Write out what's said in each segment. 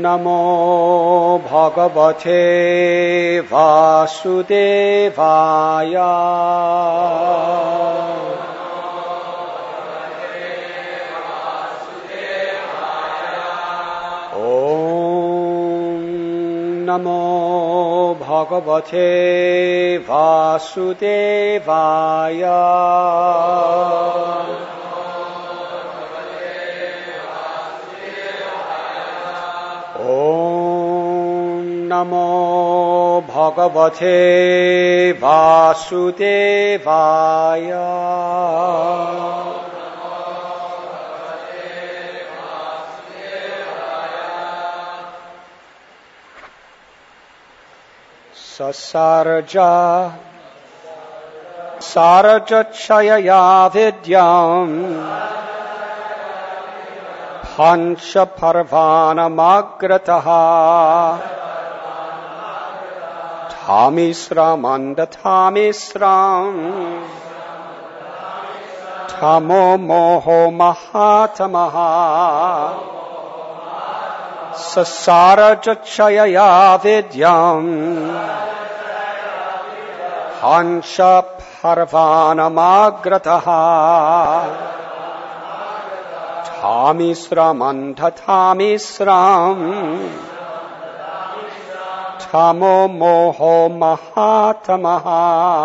Namo Bhagavate Vasudevaya. Om Namo Bhagavate Vasudevaya. Om Namo Bhagavate Vasudevaya. Sasaraja Sarajachayaya Vidyam Pancha Parvana Magrataha Tamisram Andatamisram Tamo Moho Mahatamaha Sasarajachayaya Vidyam Pancha Parvana Magrataha Tamisram Antatamisram Tamo Moho Mahatamaha.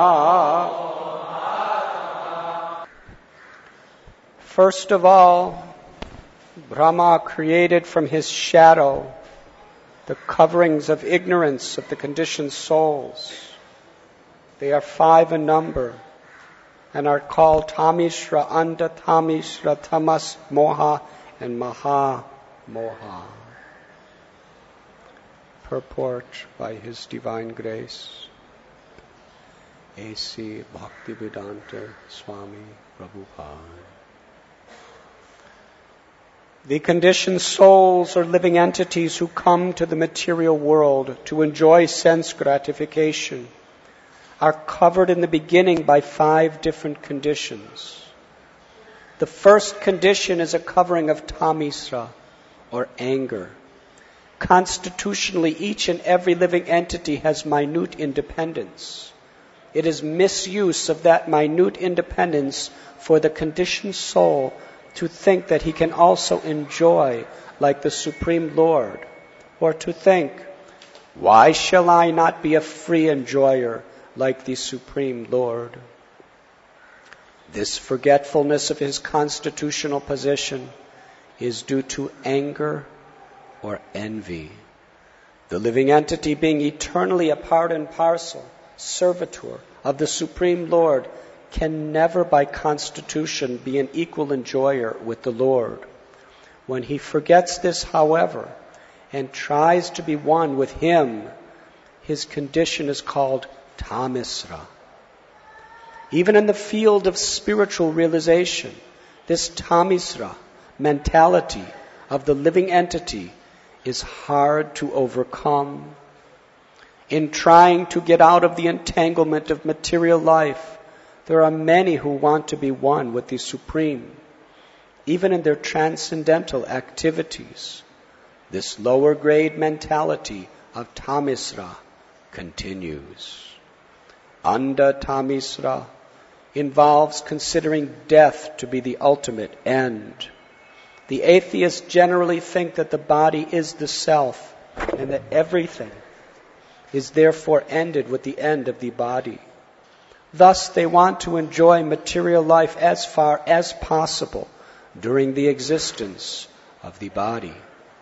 First of all, Brahma created from his shadow the coverings of ignorance of the conditioned souls. They are 5 in number and are called Tamishra, Anda Tamishra, Tamas, Moha, and Maha Moha. Purport by His Divine Grace, A.C. Bhaktivedanta Swami Prabhupada. The conditioned souls are living entities who come to the material world to enjoy sense gratification, are covered in the beginning by 5 different conditions. The first condition is a covering of tamisra, or anger. Constitutionally, each and every living entity has minute independence. It is misuse of that minute independence for the conditioned soul to think that he can also enjoy like the Supreme Lord, or to think, why shall I not be a free enjoyer like the Supreme Lord? This forgetfulness of his constitutional position is due to anger or envy. The living entity, being eternally a part and parcel, servitor of the Supreme Lord, can never by constitution be an equal enjoyer with the Lord. When he forgets this, however, and tries to be one with him, his condition is called tamisra. Even in the field of spiritual realization, this tamisra mentality of the living entity is hard to overcome. In trying to get out of the entanglement of material life, there are many who want to be one with the Supreme, even in their transcendental activities. This lower grade mentality of tamisra continues. Anda tamisra involves considering death to be the ultimate end. The atheists generally think that the body is the self and that everything is therefore ended with the end of the body. Thus, they want to enjoy material life as far as possible during the existence of the body.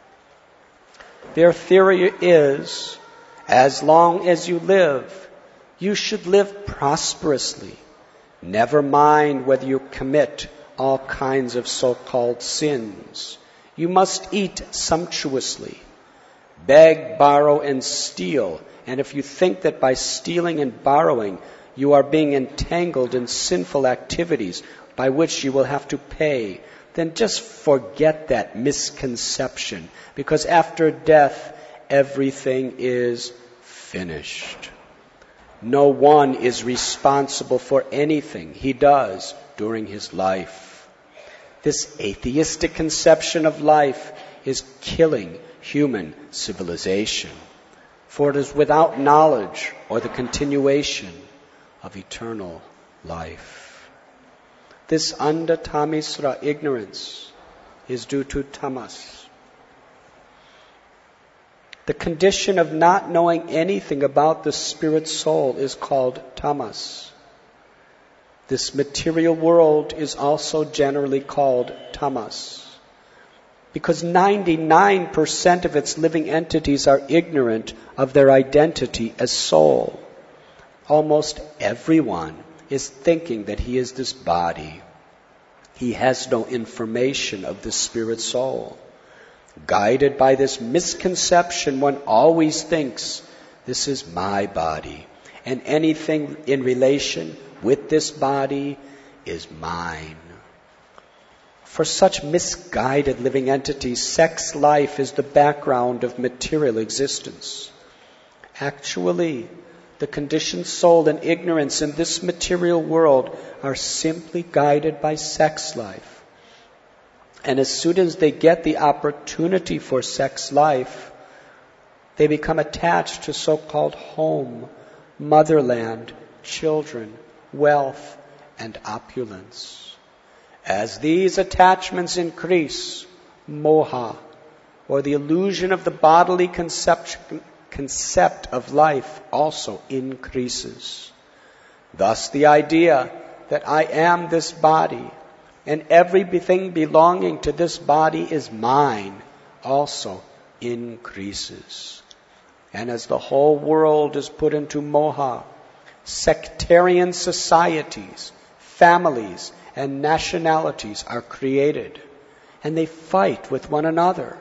Their theory is, as long as you live, you should live prosperously. Never mind whether you commit all kinds of so-called sins. You must eat sumptuously, beg, borrow, and steal. And if you think that by stealing and borrowing you are being entangled in sinful activities by which you will have to pay, then just forget that misconception, because after death, everything is finished. No one is responsible for anything he does during his life. This atheistic conception of life is killing human civilization, for it is without knowledge or the continuation of eternal life. This andatamisra, ignorance, is due to tamas. The condition of not knowing anything about the spirit soul is called tamas. This material world is also generally called tamas, because 99% of its living entities are ignorant of their identity as soul. Almost everyone is thinking that he is this body. He has no information of the spirit soul. Guided by this misconception, one always thinks, this is my body, and anything in relation with this body is mine. For such misguided living entities, sex life is the background of material existence. Actually, the conditioned soul and ignorance in this material world are simply guided by sex life. And as soon as they get the opportunity for sex life, they become attached to so-called home, motherland, children, wealth, and opulence. As these attachments increase, moha, or the illusion of the bodily concept of life, also increases. Thus the idea that I am this body and everything belonging to this body is mine also increases. And as the whole world is put into moha, sectarian societies, families, and nationalities are created, and they fight with one another.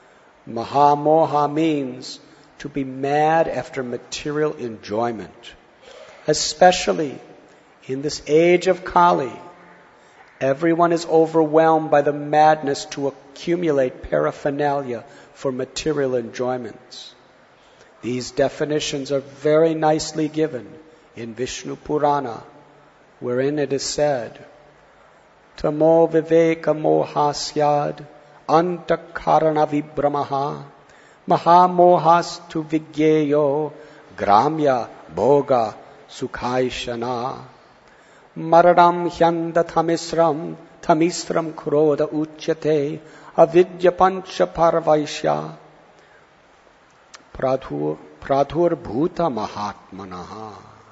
Mahamoha means to be mad after material enjoyment. Especially in this age of Kali, everyone is overwhelmed by the madness to accumulate paraphernalia for material enjoyments. These definitions are very nicely given in Vishnu Purana, wherein it is said, Tamo viveka mohasyad antakarana vibramaha mahamohas tu vigyeyo gramya bhoga sukhaishana maradam hyanda thamisram krodha uchyate avidya pancha parvaishya pradhur bhuta mahatmanaha.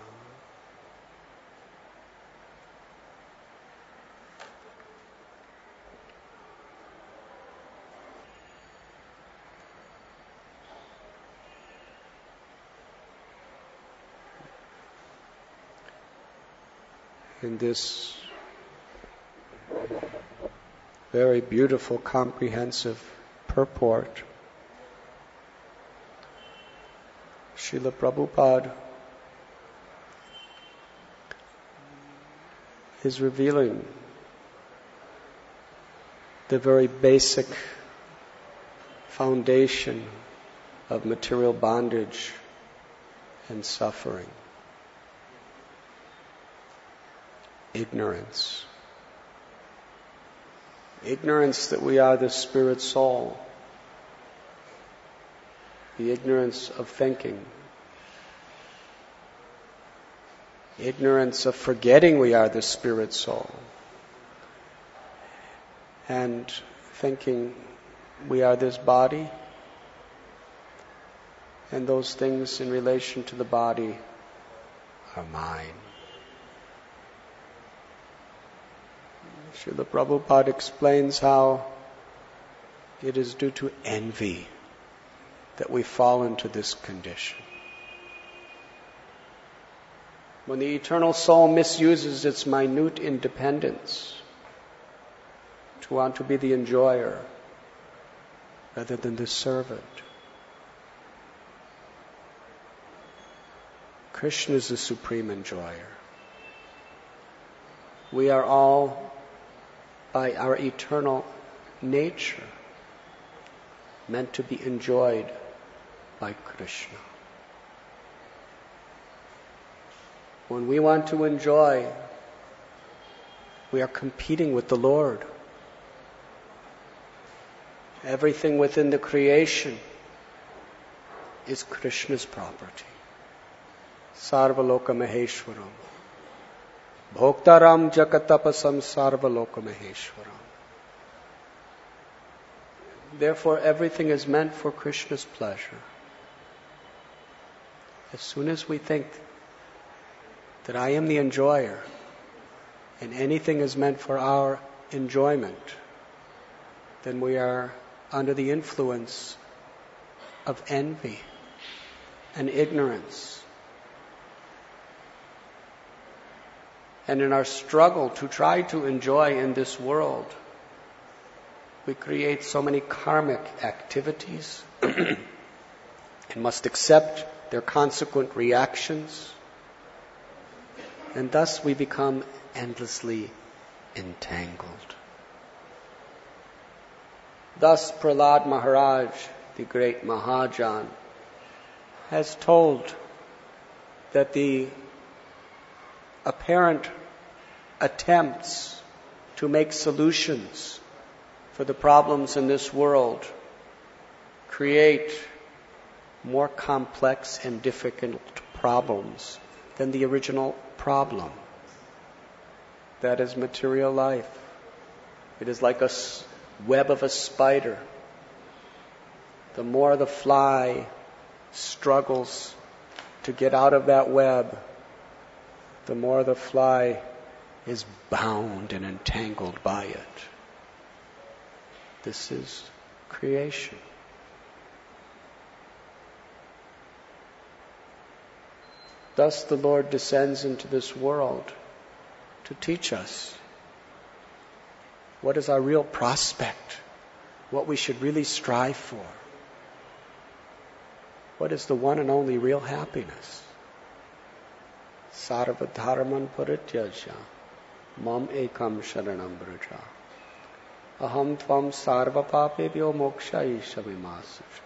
In this very beautiful, comprehensive purport, Srila Prabhupada is revealing the very basic foundation of material bondage and suffering. Ignorance. Ignorance that we are the spirit soul. The ignorance of thinking. Ignorance of forgetting we are the spirit soul. And thinking we are this body. And those things in relation to the body are mine. Srila Prabhupada explains how it is due to envy that we fall into this condition. When the eternal soul misuses its minute independence to want to be the enjoyer rather than the servant, Krishna is the supreme enjoyer. We are all, by our eternal nature, meant to be enjoyed by Krishna. When we want to enjoy, we are competing with the Lord. Everything within the creation is Krishna's property. Sarvaloka Maheshwaram. Bhoktaram Jakatapasam Sarvaloka Maheshwaram. Therefore, everything is meant for Krishna's pleasure. As soon as we think that I am the enjoyer and anything is meant for our enjoyment, then we are under the influence of envy and ignorance. And in our struggle to try to enjoy in this world, we create so many karmic activities and must accept their consequent reactions. And thus we become endlessly entangled. Thus Prahlad Maharaj, the great Mahajan, has told that the apparent attempts to make solutions for the problems in this world create more complex and difficult problems than the original problem. That is material life. It is like a web of a spider. The more the fly struggles to get out of that web, the more the fly is bound and entangled by it. This is creation. Thus the Lord descends into this world to teach us what is our real prospect, what we should really strive for. What is the one and only real happiness? Sarva dharman parityajya mam ekam sharanam vraja aham tvam sarva papebhyo mokshayisha vimasuja.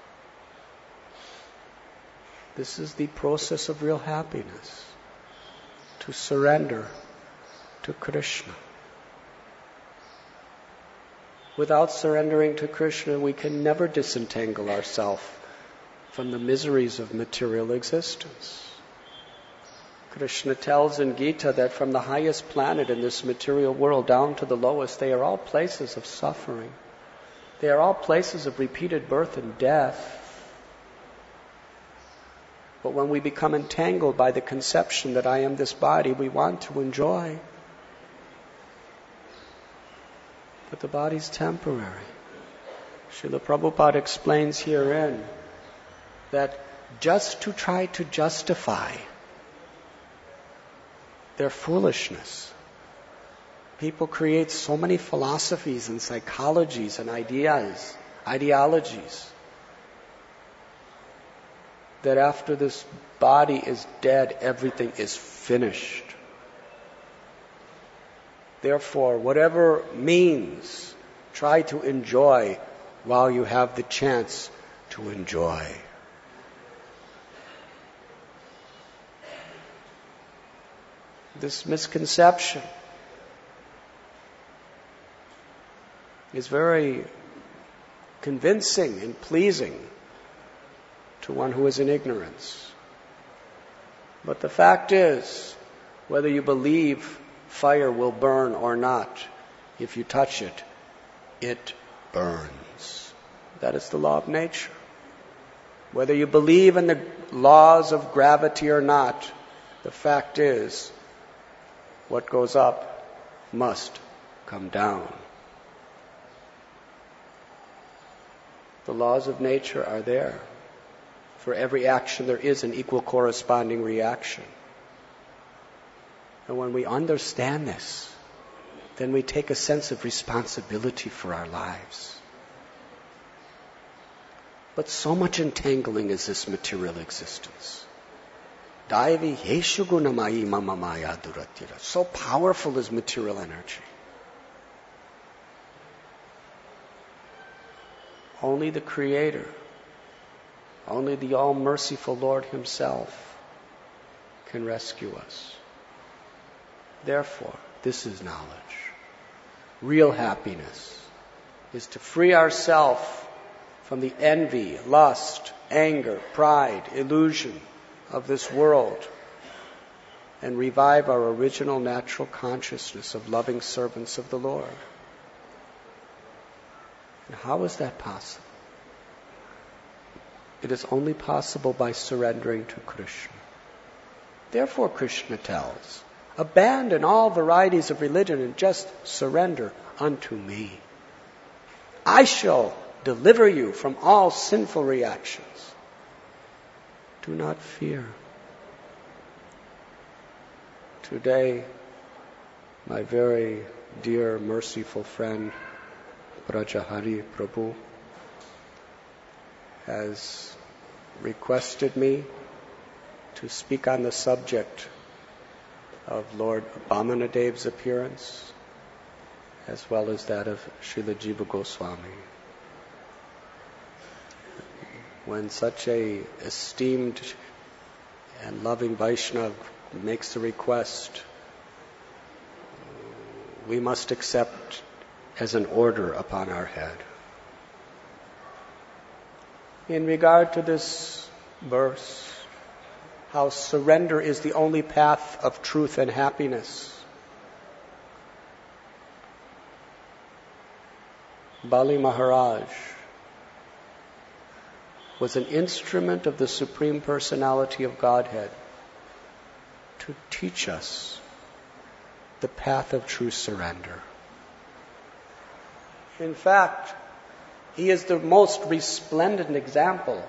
This is the process of real happiness, to surrender to Krishna. Without surrendering to Krishna, we can never disentangle ourselves from the miseries of material existence. Krishna tells in Gita that from the highest planet in this material world down to the lowest, they are all places of suffering. They are all places of repeated birth and death. But when we become entangled by the conception that I am this body, we want to enjoy. But the body's temporary. Srila Prabhupada explains herein that just to try to justify their foolishness, people create so many philosophies and psychologies and ideologies, that after this body is dead, everything is finished. Therefore, whatever means, try to enjoy while you have the chance to enjoy. This misconception is very convincing and pleasing to one who is in ignorance. But the fact is, whether you believe fire will burn or not, if you touch it, it burns. That is the law of nature. Whether you believe in the laws of gravity or not, the fact is, what goes up must come down. The laws of nature are there. For every action there is an equal corresponding reaction. And when we understand this, then we take a sense of responsibility for our lives. But so much entangling is this material existence. Daivi Yeshu Gunamayi Mama Maya Duratira. So powerful is material energy. Only the Creator, only the all-merciful Lord Himself can rescue us. Therefore, this is knowledge. Real happiness is to free ourselves from the envy, lust, anger, pride, illusion of this world, and revive our original natural consciousness of loving servants of the Lord. And how is that possible? It is only possible by surrendering to Krishna. Therefore, Krishna tells, abandon all varieties of religion and just surrender unto me. I shall deliver you from all sinful reactions. Do not fear. Today, my very dear, merciful friend, Brajahari Prabhu, has requested me to speak on the subject of Lord Vamanadev's appearance, as well as that of Srila Jiva Goswami. When such a esteemed and loving Vaishnava makes a request, we must accept as an order upon our head. In regard to this verse, how surrender is the only path of truth and happiness, Bali Maharaj was an instrument of the Supreme Personality of Godhead to teach us the path of true surrender. In fact, he is the most resplendent example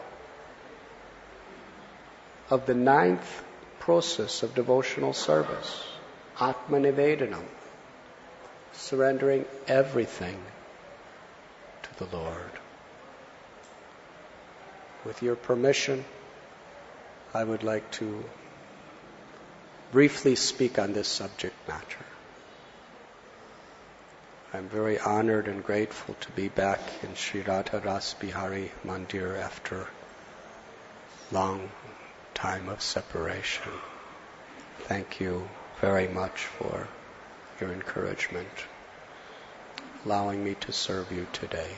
of the 9th process of devotional service, Atmanivedanam, surrendering everything to the Lord. With your permission, I would like to briefly speak on this subject matter. I'm very honored and grateful to be back in Sri Radha Ras Bihari Mandir after long time of separation. Thank you very much for your encouragement, allowing me to serve you today.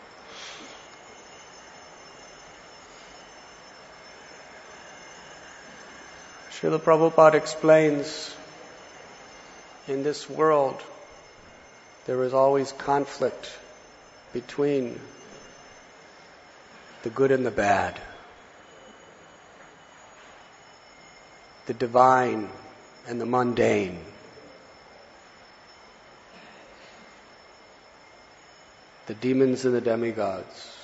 Srila Prabhupada explains, in this world, there is always conflict between the good and the bad, the divine and the mundane, the demons and the demigods.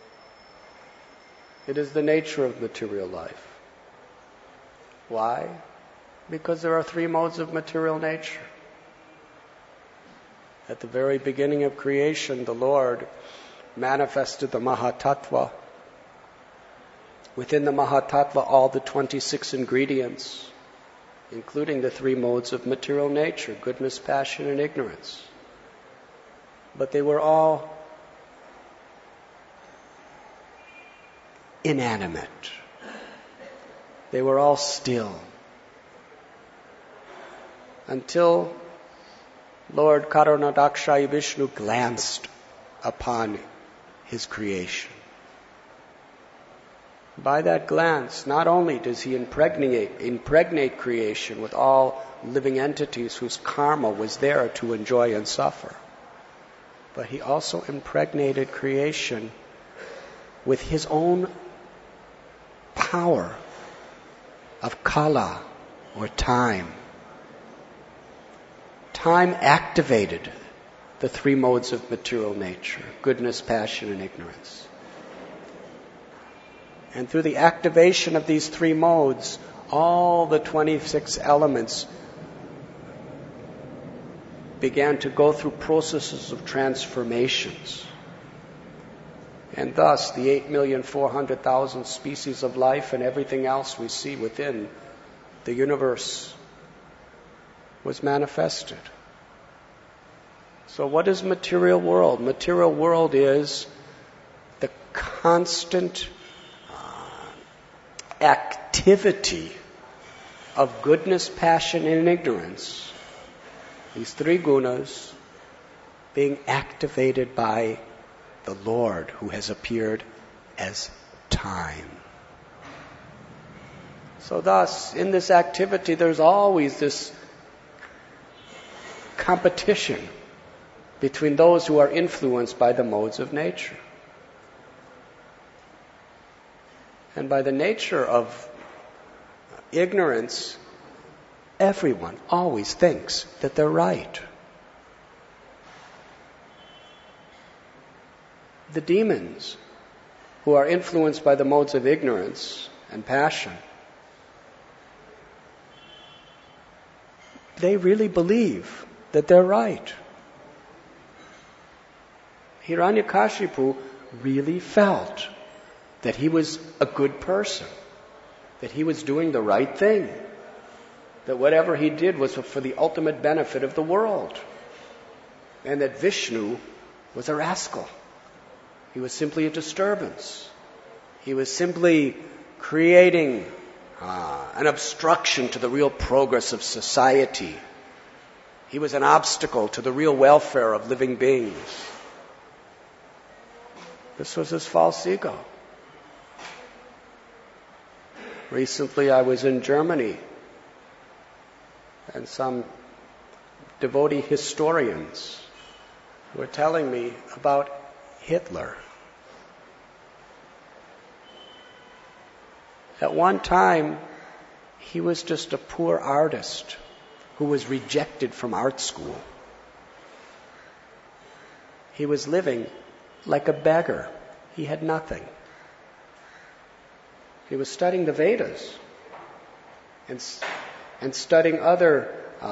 It is the nature of material life. Why? Because there are 3 modes of material nature. At the very beginning of creation, the Lord manifested the Mahatattva. Within the Mahatattva, all the 26 ingredients, including the 3 modes of material nature, goodness, passion, and ignorance. But they were all inanimate. They were all still. Until Lord Karanadakshayi Vishnu glanced upon his creation. By that glance, not only does he impregnate creation with all living entities whose karma was there to enjoy and suffer, but he also impregnated creation with his own power of kala, or time. Time activated the 3 modes of material nature, goodness, passion, and ignorance. And through the activation of these 3 modes, all the 26 elements began to go through processes of transformations. And thus, the 8,400,000 species of life and everything else we see within the universe was manifested. So what is material world? Material world is the constant activity of goodness, passion, and ignorance. These 3 gunas being activated by the Lord who has appeared as time. So thus, in this activity, there's always this competition between those who are influenced by the modes of nature. And by the nature of ignorance, everyone always thinks that they're right. The demons, who are influenced by the modes of ignorance and passion, they really believe that they're right. Hiranyakashipu really felt that he was a good person, that he was doing the right thing, that whatever he did was for the ultimate benefit of the world, and that Vishnu was a rascal. He was simply a disturbance. He was simply creating an obstruction to the real progress of society. He was an obstacle to the real welfare of living beings. This was his false ego. Recently I was in Germany, and some devotee historians were telling me about Hitler. At one time, he was just a poor artist who was rejected from art school. He was living like a beggar. He had nothing. He was studying the Vedas and studying other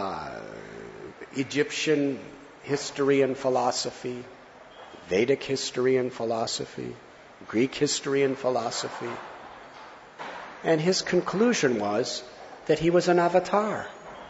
Egyptian history and philosophy, Vedic history and philosophy, Greek history and philosophy. And his conclusion was that he was an avatar,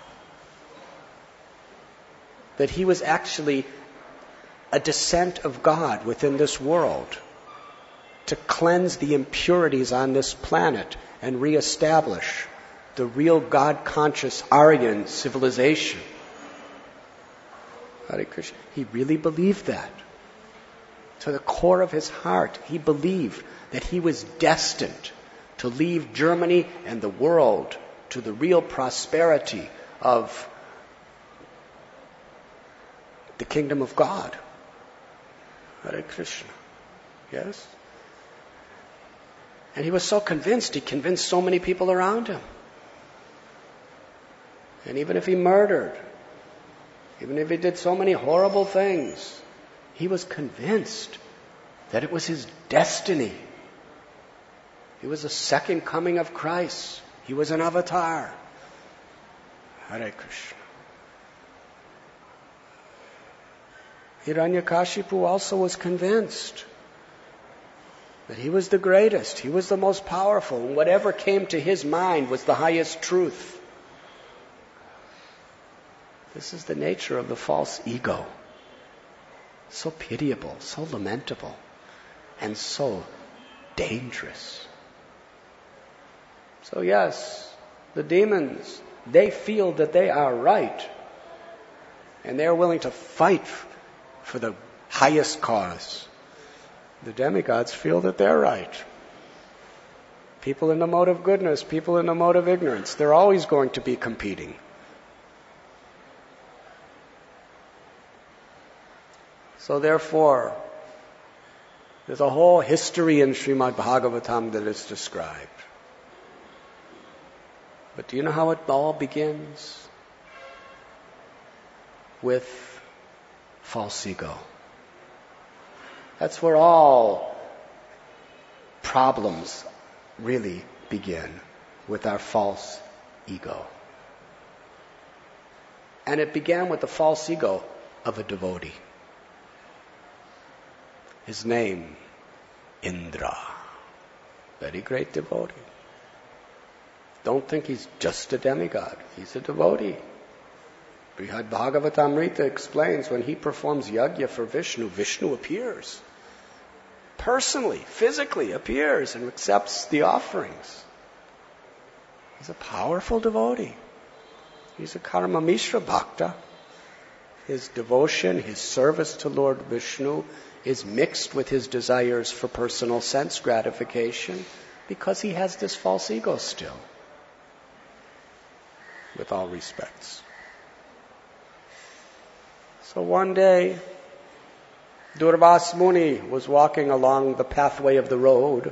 that he was actually a descent of God within this world to cleanse the impurities on this planet and reestablish the real God-conscious Aryan civilization. Hare Krishna. He really believed that. To the core of his heart, he believed that he was destined to leave Germany and the world to the real prosperity of the kingdom of God. Hare Krishna. Yes? And he was so convinced, he convinced so many people around him. And even if he murdered, even if he did so many horrible things, he was convinced that it was his destiny. He was the second coming of Christ. He was an avatar. Hare Krishna. Hiranyakashipu also was convinced that he was the greatest, he was the most powerful, and whatever came to his mind was the highest truth. This is the nature of the false ego. So pitiable, so lamentable, and so dangerous. So yes, the demons, they feel that they are right, and they are willing to fight for the highest cause. The demigods feel that they're right. People in the mode of goodness, people in the mode of ignorance, they're always going to be competing. So therefore, there's a whole history in Srimad Bhagavatam that is described. But do you know how it all begins? With false ego. That's where all problems really begin, with our false ego. And it began with the false ego of a devotee. His name, Indra. Very great devotee. Don't think he's just a demigod. He's a devotee. Brihad Bhagavatamrita explains when he performs yajna for Vishnu, Vishnu appears. Personally, physically appears and accepts the offerings. He's a powerful devotee. He's a Karma Mishra Bhakta. His devotion, his service to Lord Vishnu is mixed with his desires for personal sense gratification because he has this false ego still, with all respects. So one day, Durvasa Muni was walking along the pathway of the road,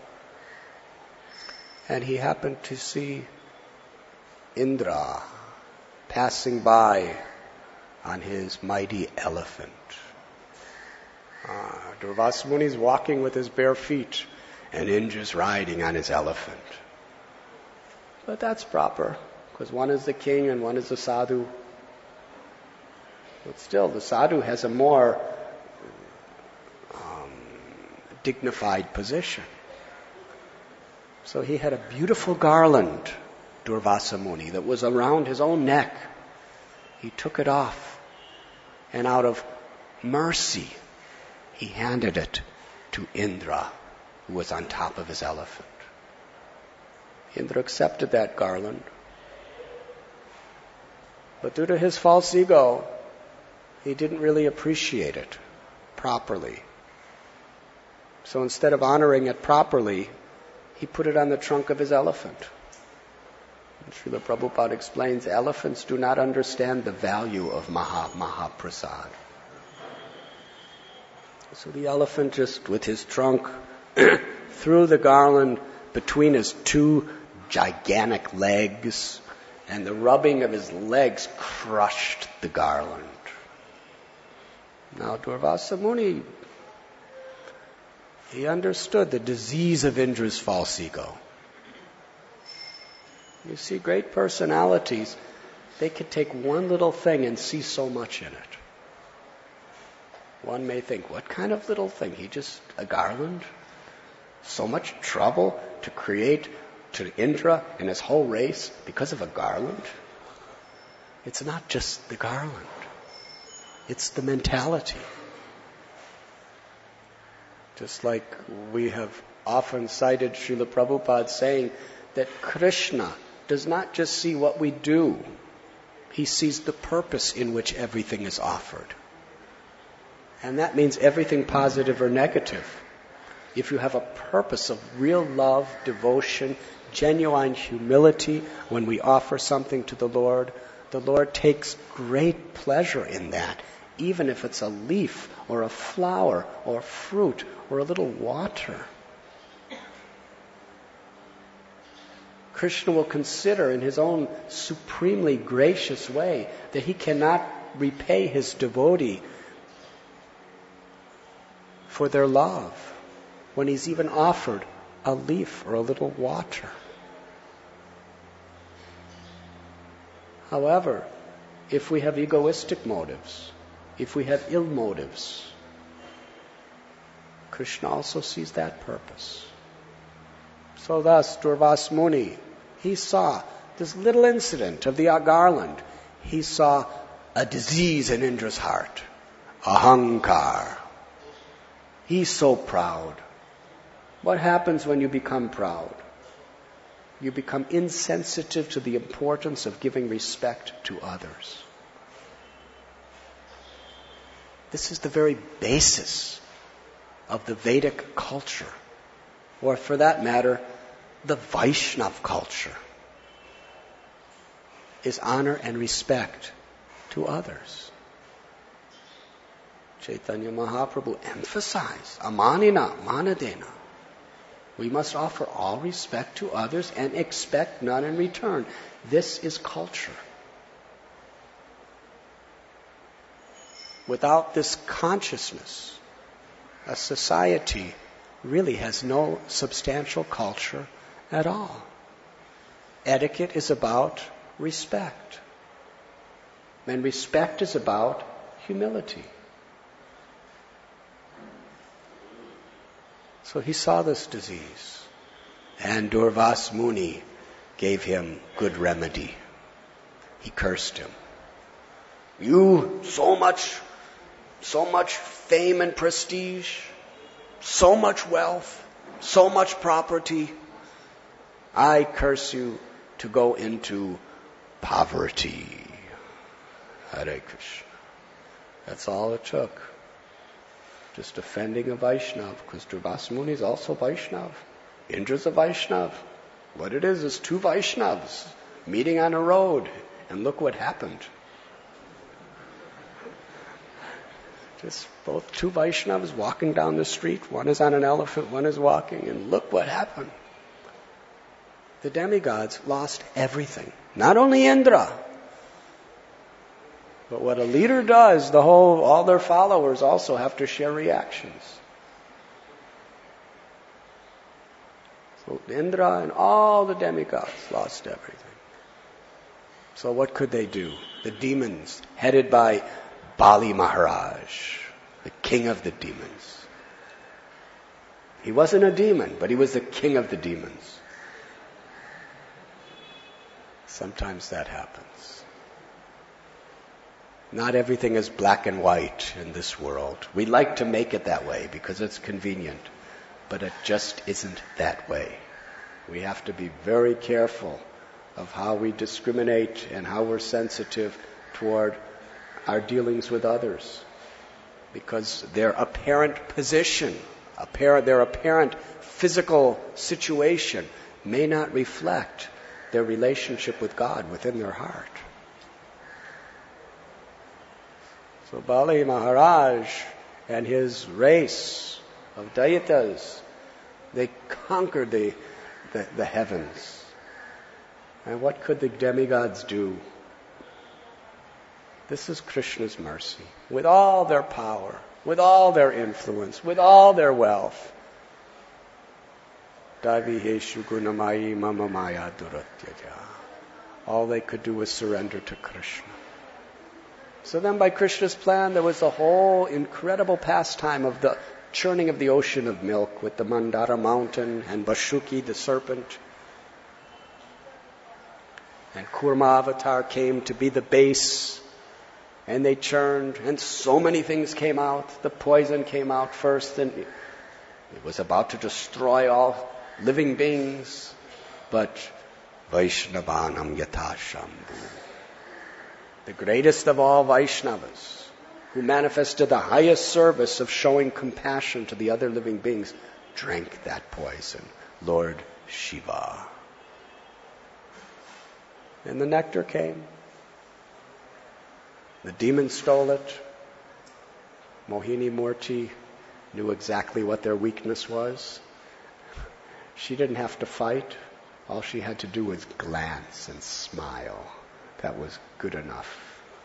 and he happened to see Indra passing by on his mighty elephant. Durvasa Muni is walking with his bare feet, and Indra's riding on his elephant. But that's proper, because one is the king and one is the sadhu. But still, the sadhu has a more dignified position. So he had a beautiful garland, Durvasa Muni, that was around his own neck. He took it off, and out of mercy, he handed it to Indra, who was on top of his elephant. Indra accepted that garland. But due to his false ego, he didn't really appreciate it properly. So instead of honoring it properly, he put it on the trunk of his elephant. And Srila Prabhupada explains, elephants do not understand the value of Mahaprasad. So the elephant just, with his trunk, threw the garland between his two gigantic legs, and the rubbing of his legs crushed the garland. Now Durvasa Muni, he understood the disease of Indra's false ego. You see, great personalities, they could take one little thing and see so much in it. One may think, what kind of little thing? A garland? So much trouble to create to Indra and his whole race because of a garland? It's not just the garland. It's the mentality. Just like we have often cited Srila Prabhupada saying that Krishna does not just see what we do. He sees the purpose in which everything is offered. And that means everything positive or negative. If you have a purpose of real love, devotion, genuine humility when we offer something to the Lord takes great pleasure in that, even if it's a leaf or a flower or fruit or a little water. Krishna will consider in his own supremely gracious way that he cannot repay his devotee for their love when he's even offered a leaf or a little water. However, if we have egoistic motives, if we have ill motives, Krishna also sees that purpose. So thus, Durvasa Muni, he saw this little incident of the garland. He saw a disease in Indra's heart, ahankar. He's so proud. What happens when you become proud? You become insensitive to the importance of giving respect to others. This is the very basis of the Vedic culture, or for that matter, the Vaishnav culture, is honor and respect to others. Chaitanya Mahaprabhu emphasized, amanina, manadena. We must offer all respect to others and expect none in return. This is culture. Without this consciousness, a society really has no substantial culture at all. Etiquette is about respect. And respect is about humility. So he saw this disease, and Durvasa Muni gave him good remedy. He cursed him. You, so much fame and prestige, so much wealth, so much property, I curse you to go into poverty. Hare Krishna. That's all it took. just offending a Vaishnav, because Durvasa Muni is also Vaishnav. Indra's a Vaishnav. What it is two Vaishnavs meeting on a road, and look what happened. Just both two Vaishnavas walking down the street. One is on an elephant, one is walking, and look what happened. The demigods lost everything. Not only Indra, but what a leader does, all their followers also have to share reactions. So Indra and all the demigods lost everything. So what could they do? The demons, headed by Bali Maharaj, the king of the demons. He wasn't a demon, but he was the king of the demons. Sometimes that happens. Not everything is black and white in this world. We like to make it that way because it's convenient, but it just isn't that way. We have to be very careful of how we discriminate and how we're sensitive toward our dealings with others, because their apparent position, their apparent physical situation may not reflect their relationship with God within their heart. So Bali Maharaj and his race of Daitas, they conquered the heavens. And what could the demigods do? This is Krishna's mercy. With all their power, with all their influence, with all their wealth, Daviheshu gunamayi mama maya duratyaja. All they could do was surrender to Krishna. So then by Krishna's plan, there was a whole incredible pastime of the churning of the ocean of milk with the Mandara mountain and Vashuki, the serpent. And Kurma avatar came to be the base, and they churned, and so many things came out. The poison came out first, and it was about to destroy all living beings. But Vaishnavanam Yatha Shambhu, the greatest of all Vaishnavas, who manifested the highest service of showing compassion to the other living beings, drank that poison, Lord Shiva. And the nectar came. The demon stole it. Mohini Murti knew exactly what their weakness was. She didn't have to fight. All she had to do was glance and smile. That was good enough.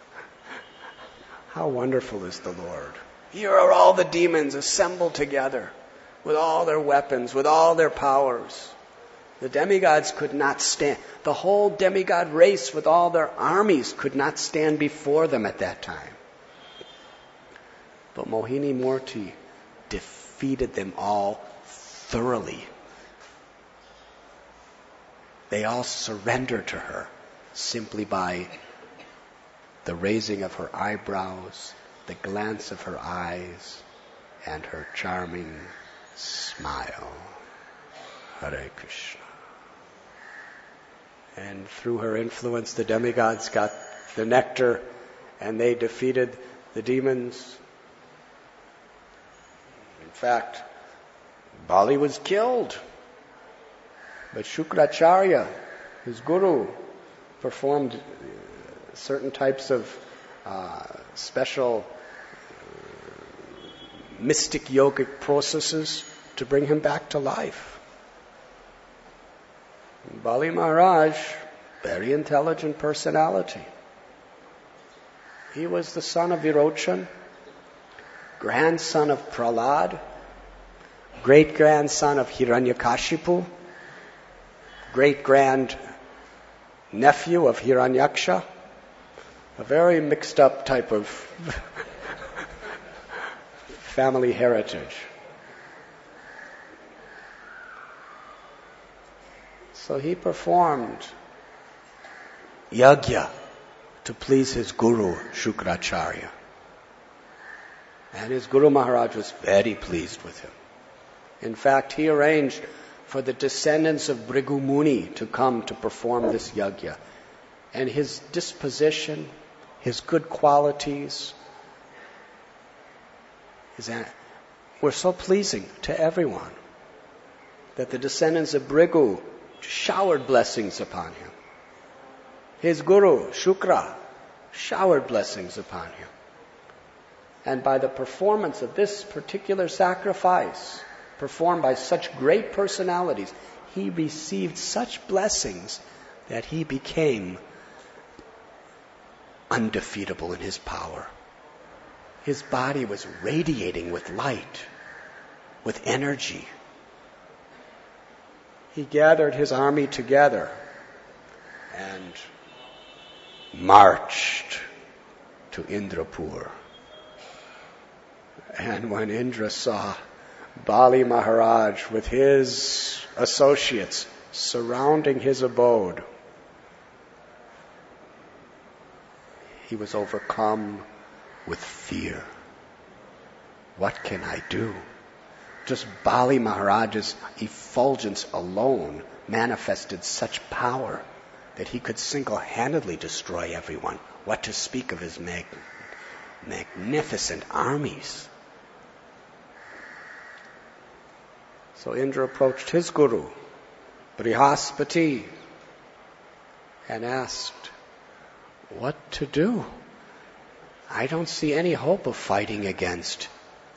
How wonderful is the Lord. Here are all the demons assembled together with all their weapons, with all their powers. The demigods could not stand. The whole demigod race with all their armies could not stand before them at that time. But Mohini Murti defeated them all thoroughly. They all surrendered to her simply by the raising of her eyebrows, the glance of her eyes, and her charming smile. Hare Krishna. And through her influence, the demigods got the nectar, and they defeated the demons. In fact, Bali was killed. But Shukracharya, his guru, performed certain types of special mystic yogic processes to bring him back to life. Bali Maharaj, very intelligent personality. He was the son of Virochan, grandson of Prahlad, great-grandson of Hiranyakashipu, great-grand nephew of Hiranyaksha, a very mixed up type of family heritage. So he performed yajna to please his guru, Shukracharya. And his Guru Maharaj was very pleased with him. In fact, he arranged for the descendants of Bhrigu Muni to come to perform this yajna. And his disposition, his good qualities, were so pleasing to everyone that the descendants of Bhrigu showered blessings upon him. His guru, Shukra, showered blessings upon him. And by the performance of this particular sacrifice, performed by such great personalities, he received such blessings that he became undefeatable in his power. His body was radiating with light, with energy. He gathered his army together and marched to Indrapur. And when Indra saw Bali Maharaj with his associates surrounding his abode, he was overcome with fear. What can I do? Just Bali Maharaj's effulgence alone manifested such power that he could single-handedly destroy everyone. What to speak of his magnificent armies? So Indra approached his guru, Brihaspati, and asked, what to do? I don't see any hope of fighting against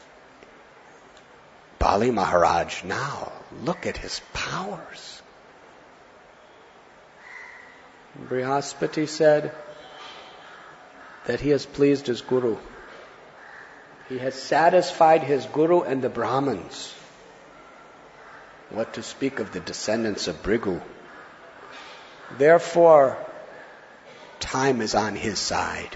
Bali Maharaj now. Look at his powers. Brihaspati said that he has pleased his guru. He has satisfied his guru and the Brahmins. What to speak of the descendants of Bhrigu? Therefore, time is on his side.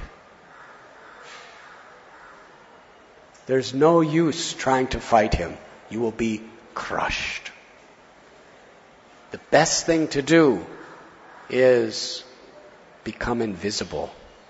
There's no use trying to fight him. You will be crushed. The best thing to do is become invisible.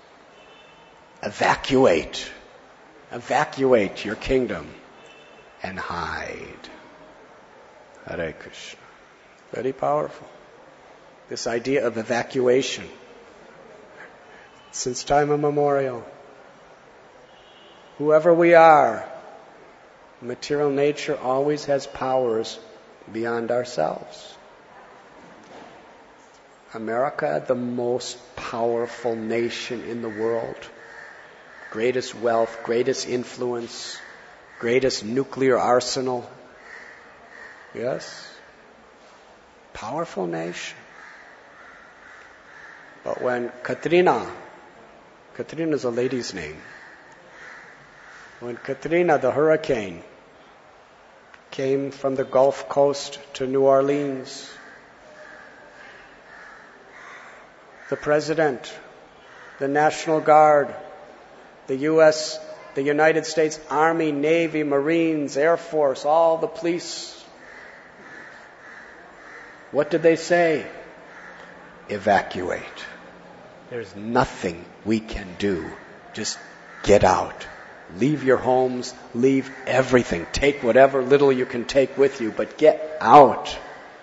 Evacuate your kingdom and hide. Hare Krishna. Very powerful. This idea of evacuation. Since time immemorial. Whoever we are, material nature always has powers beyond ourselves. America, the most powerful nation in the world. Greatest wealth, greatest influence, greatest nuclear arsenal. Yes? Powerful nation. But when Katrina is a lady's name. When Katrina, the hurricane, came from the Gulf Coast to New Orleans, the President, the National Guard, the United States Army, Navy, Marines, Air Force, all the police, what did they say? Evacuate. There's nothing we can do. Just get out. Leave your homes, leave everything. Take whatever little you can take with you, but get out.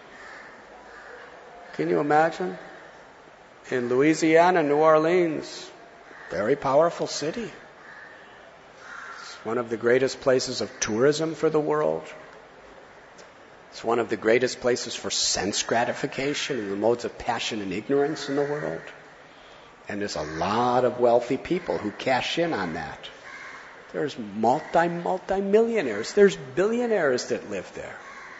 Can you imagine? In Louisiana, New Orleans, very powerful city. It's one of the greatest places of tourism for the world. It's one of the greatest places for sense gratification and the modes of passion and ignorance in the world. And there's a lot of wealthy people who cash in on that. There's multi-millionaires. There's billionaires that live there.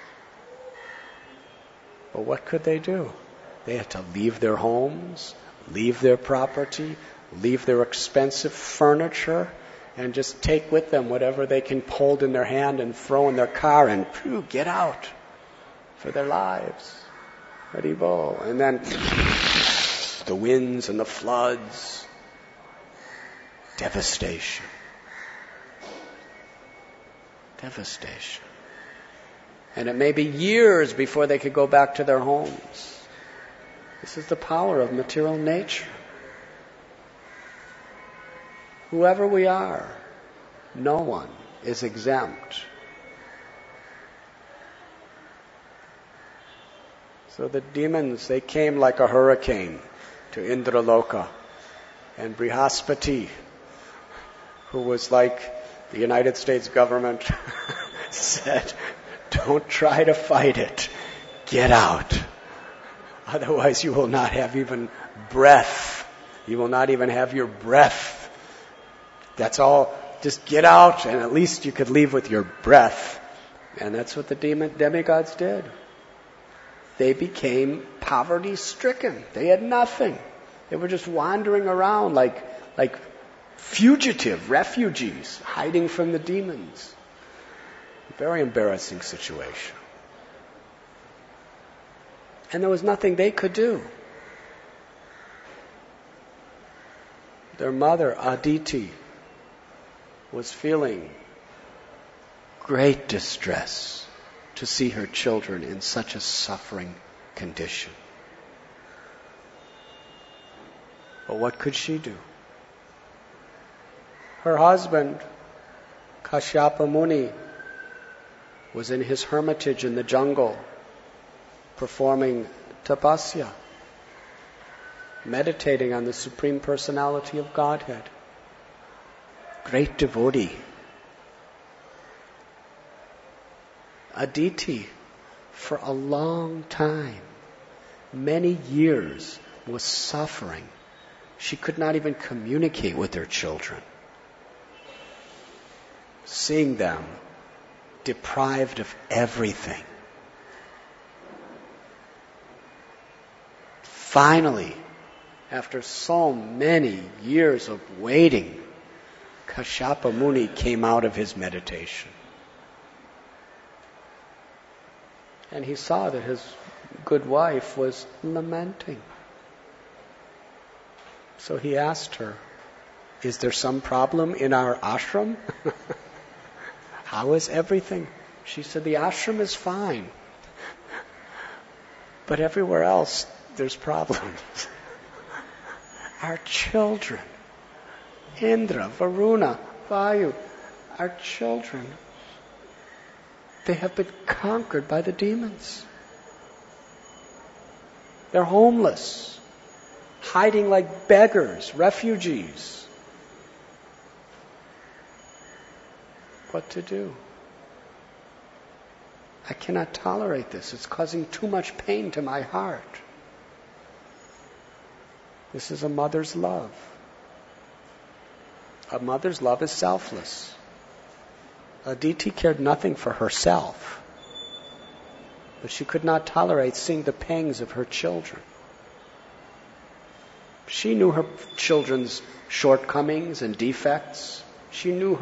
But what could they do? They had to leave their homes, leave their property, leave their expensive furniture, and just take with them whatever they can hold in their hand and throw in their car and get out for their lives. Haribol. And then the winds and the floods. Devastation. Devastation. And it may be years before they could go back to their homes. This is the power of material nature. Whoever we are, no one is exempt. So the demons, they came like a hurricane to Indraloka. And Brihaspati, who was like the United States government, said, don't try to fight it. Get out. Otherwise you will not have even breath. You will not even have your breath. That's all. Just get out, and at least you could leave with your breath. And that's what the demigods did. They became poverty-stricken. They had nothing. They were just wandering around like fugitive refugees, hiding from the demons. Very embarrassing situation. And there was nothing they could do. Their mother, Aditi, was feeling great distress to see her children in such a suffering condition. But what could she do? Her husband, Kashyapa Muni, was in his hermitage in the jungle performing tapasya, meditating on the Supreme Personality of Godhead. Great devotee. Aditi, for a long time, many years, was suffering. She could not even communicate with her children. Seeing them deprived of everything. Finally, after so many years of waiting, Kashyapa Muni came out of his meditation. And he saw that his good wife was lamenting. So he asked her, is there some problem in our ashram? How is everything? She said, the ashram is fine. But everywhere else, there's problems. Our children, Indra, Varuna, Vayu, our children, they have been conquered by the demons. They're homeless, hiding like beggars, refugees. What to do? I cannot tolerate this. It's causing too much pain to my heart. This is a mother's love. A mother's love is selfless. Aditi cared nothing for herself, but she could not tolerate seeing the pangs of her children. She knew her children's shortcomings and defects. She knew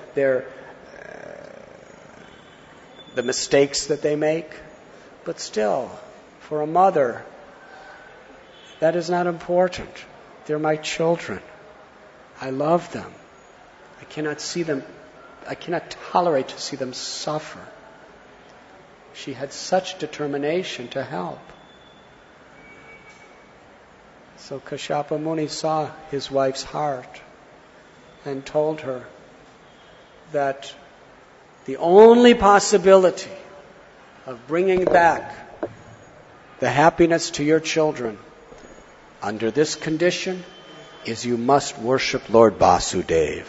the mistakes that they make. But still, for a mother, that is not important. They're my children. I love them. I cannot tolerate to see them suffer. She had such determination to help. So Kashyapa Muni saw his wife's heart and told her that the only possibility of bringing back the happiness to your children under this condition is you must worship Lord Vasudeva.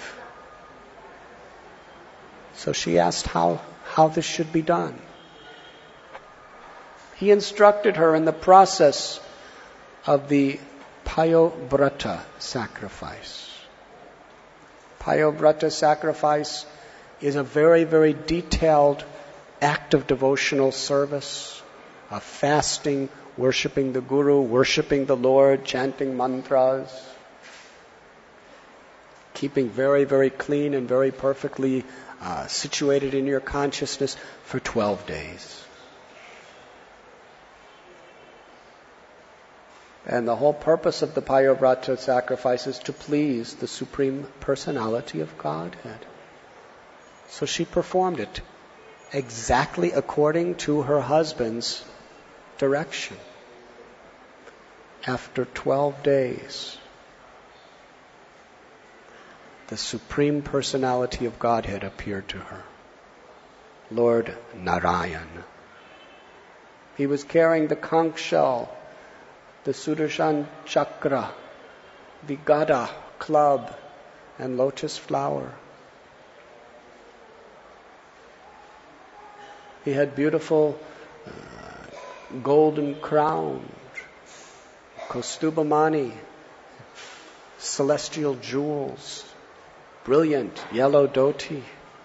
So she asked how this should be done. He instructed her in the process of the Payobrata sacrifice. Payobrata sacrifice is a very, very detailed act of devotional service, of fasting, worshipping the Guru, worshipping the Lord, chanting mantras, keeping very, very clean and very perfectly situated in your consciousness for 12 days. And the whole purpose of the Payobrata sacrifice is to please the Supreme Personality of Godhead. So she performed it exactly according to her husband's direction. After 12 days, the Supreme Personality of Godhead appeared to her. Lord Narayan. He was carrying the conch shell, the Sudarshan chakra, the gada, club, and lotus flower. He had beautiful golden crown, Kaustubhamani, celestial jewels, brilliant yellow dhoti.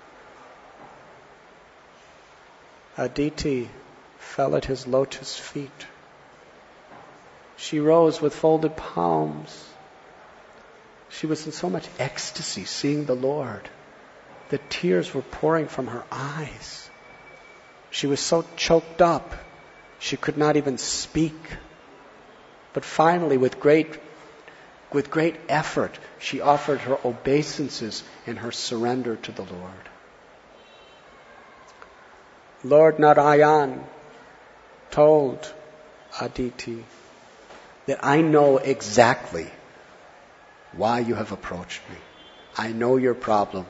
Aditi fell at his lotus feet. She rose with folded palms. She was in so much ecstasy seeing the Lord. The tears were pouring from her eyes. She was so choked up, she could not even speak. But finally, with great effort, she offered her obeisances and her surrender to the Lord. Lord Narayan told Aditi that I know exactly why you have approached me. I know your problem.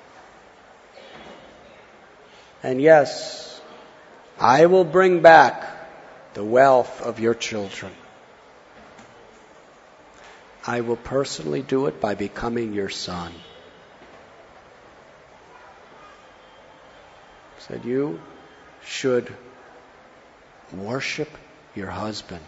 And yes, I will bring back the wealth of your children. I will personally do it by becoming your son. He said, you should worship your husband.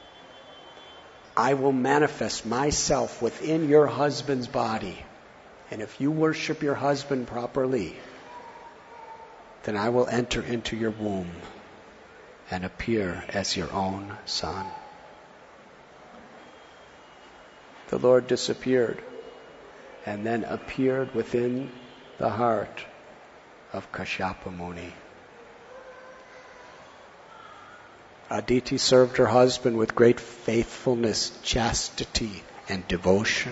I will manifest myself within your husband's body. And if you worship your husband properly, then I will enter into your womb and appear as your own son. The Lord disappeared and then appeared within the heart of Kashyapa Muni. Aditi served her husband with great faithfulness, chastity, and devotion.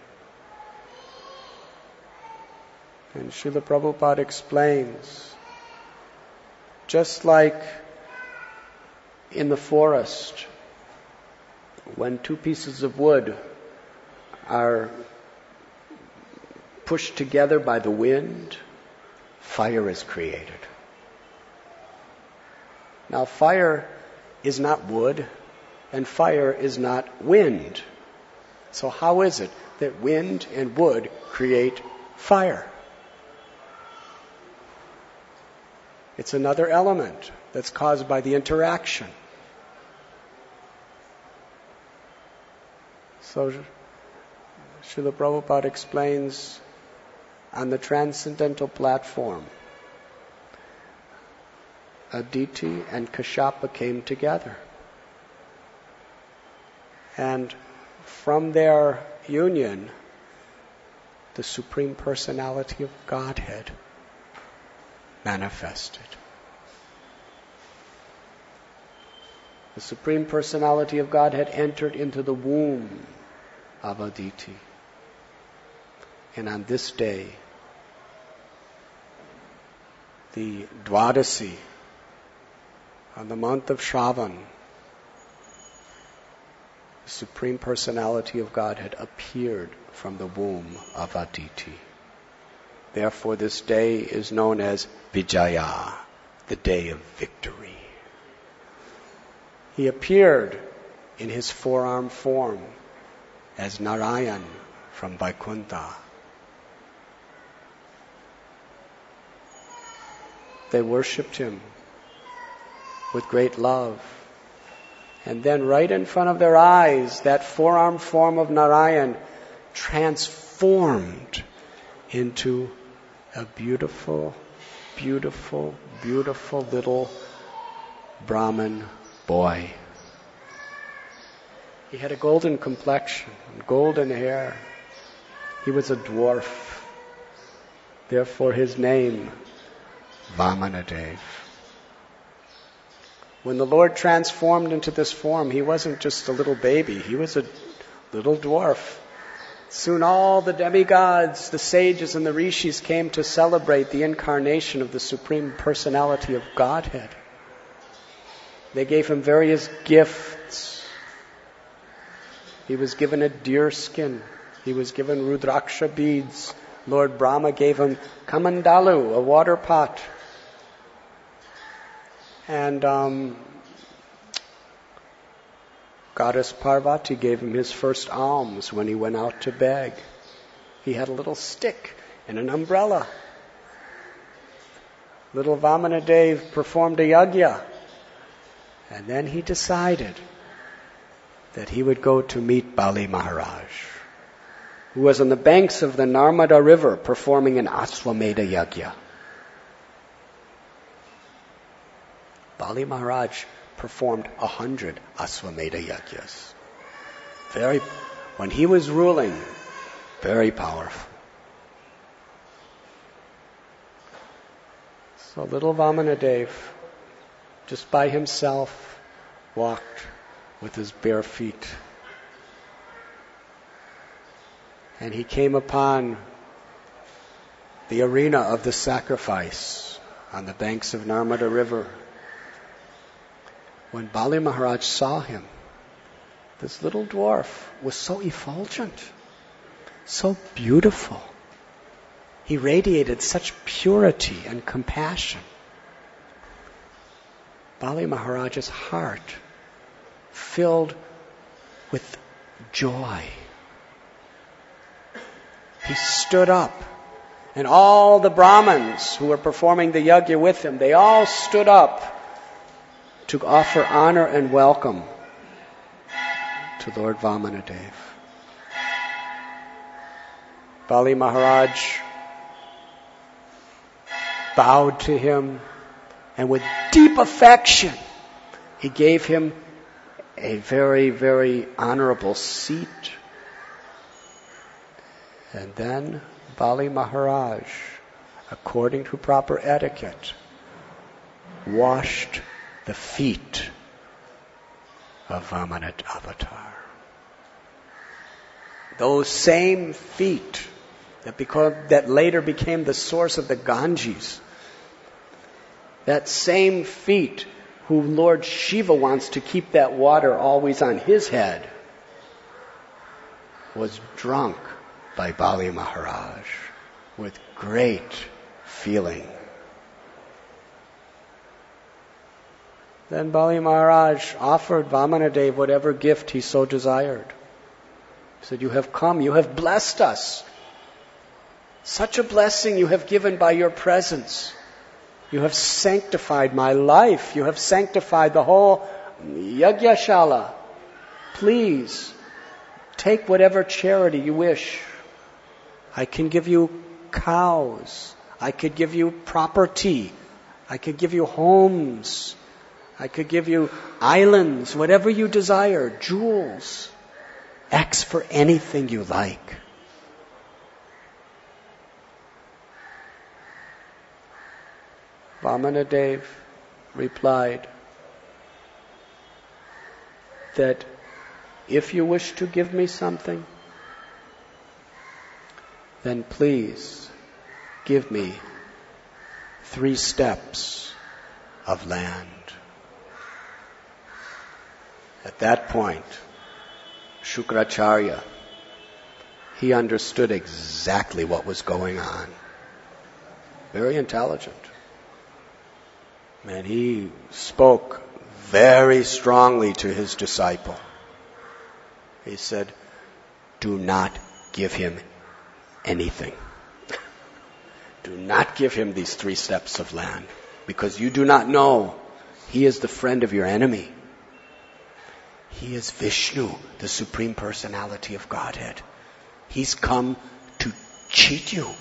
And Srila Prabhupada explains, just like in the forest, when two pieces of wood are pushed together by the wind, fire is created. Now, fire is not wood, and fire is not wind. So how is it that wind and wood create fire? It's another element that's caused by the interaction. So Srila Prabhupada explains on the transcendental platform, Aditi and Kashyapa came together. And from their union, the Supreme Personality of Godhead manifested. The Supreme Personality of Godhead entered into the womb of Aditi. And on this day, the Dwadasi, on the month of Shravan, the Supreme Personality of Godhead appeared from the womb of Aditi. Therefore, this day is known as Vijaya, the day of victory. He appeared in his four-arm form as Narayan from Vaikuntha. They worshipped him with great love. And then right in front of their eyes, that four-arm form of Narayan transformed into a beautiful, beautiful, beautiful little Brahmin boy. He had a golden complexion, golden hair. He was a dwarf. Therefore his name, Vamanadev. When the Lord transformed into this form, he wasn't just a little baby. He was a little dwarf. Soon all the demigods, the sages, and the rishis came to celebrate the incarnation of the Supreme Personality of Godhead. They gave him various gifts. He was given a deer skin. He was given Rudraksha beads. Lord Brahma gave him Kamandalu, a water pot. And Goddess Parvati gave him his first alms when he went out to beg. He had a little stick and an umbrella. Little Vamanadev performed a yajna. And then he decided that he would go to meet Bali Maharaj, who was on the banks of the Narmada River performing an Aswamedha yajna. Bali Maharaj performed 100 Aswamedha yajnas. When he was ruling, very powerful. So little Vamanadev, just by himself, walked with his bare feet. And he came upon the arena of the sacrifice on the banks of Narmada River. When Bali Maharaj saw him, this little dwarf was so effulgent, so beautiful. He radiated such purity and compassion. Bali Maharaj's heart filled with joy. He stood up, and all the Brahmins who were performing the yajna with him, they all stood up to offer honor and welcome to Lord Vamanadev. Bali Maharaj bowed to him, and with deep affection, he gave him a very, very honorable seat. And then Bali Maharaj, according to proper etiquette, washed the feet of Vamanat Avatar. Those same feet that later became the source of the Ganges, that same feet who Lord Shiva wants to keep that water always on his head, was drunk by Bali Maharaj with great feeling. Then Bali Maharaj offered Vamanadev whatever gift he so desired. He said, "You have come, you have blessed us. Such a blessing you have given by your presence. You have sanctified my life. You have sanctified the whole Yagyashala. Please, take whatever charity you wish. I can give you cows. I could give you property. I could give you homes. I could give you islands, whatever you desire, jewels. Ask for anything you like." Vamanadev replied that if you wish to give me something, then please give me 3 steps of land. At that point, Shukracharya, he understood exactly what was going on. Very intelligent. And he spoke very strongly to his disciple. He said, "Do not give him anything. Do not give him these 3 steps of land, because you do not know he is the friend of your enemy. He is Vishnu, the Supreme Personality of Godhead. He's come to cheat you.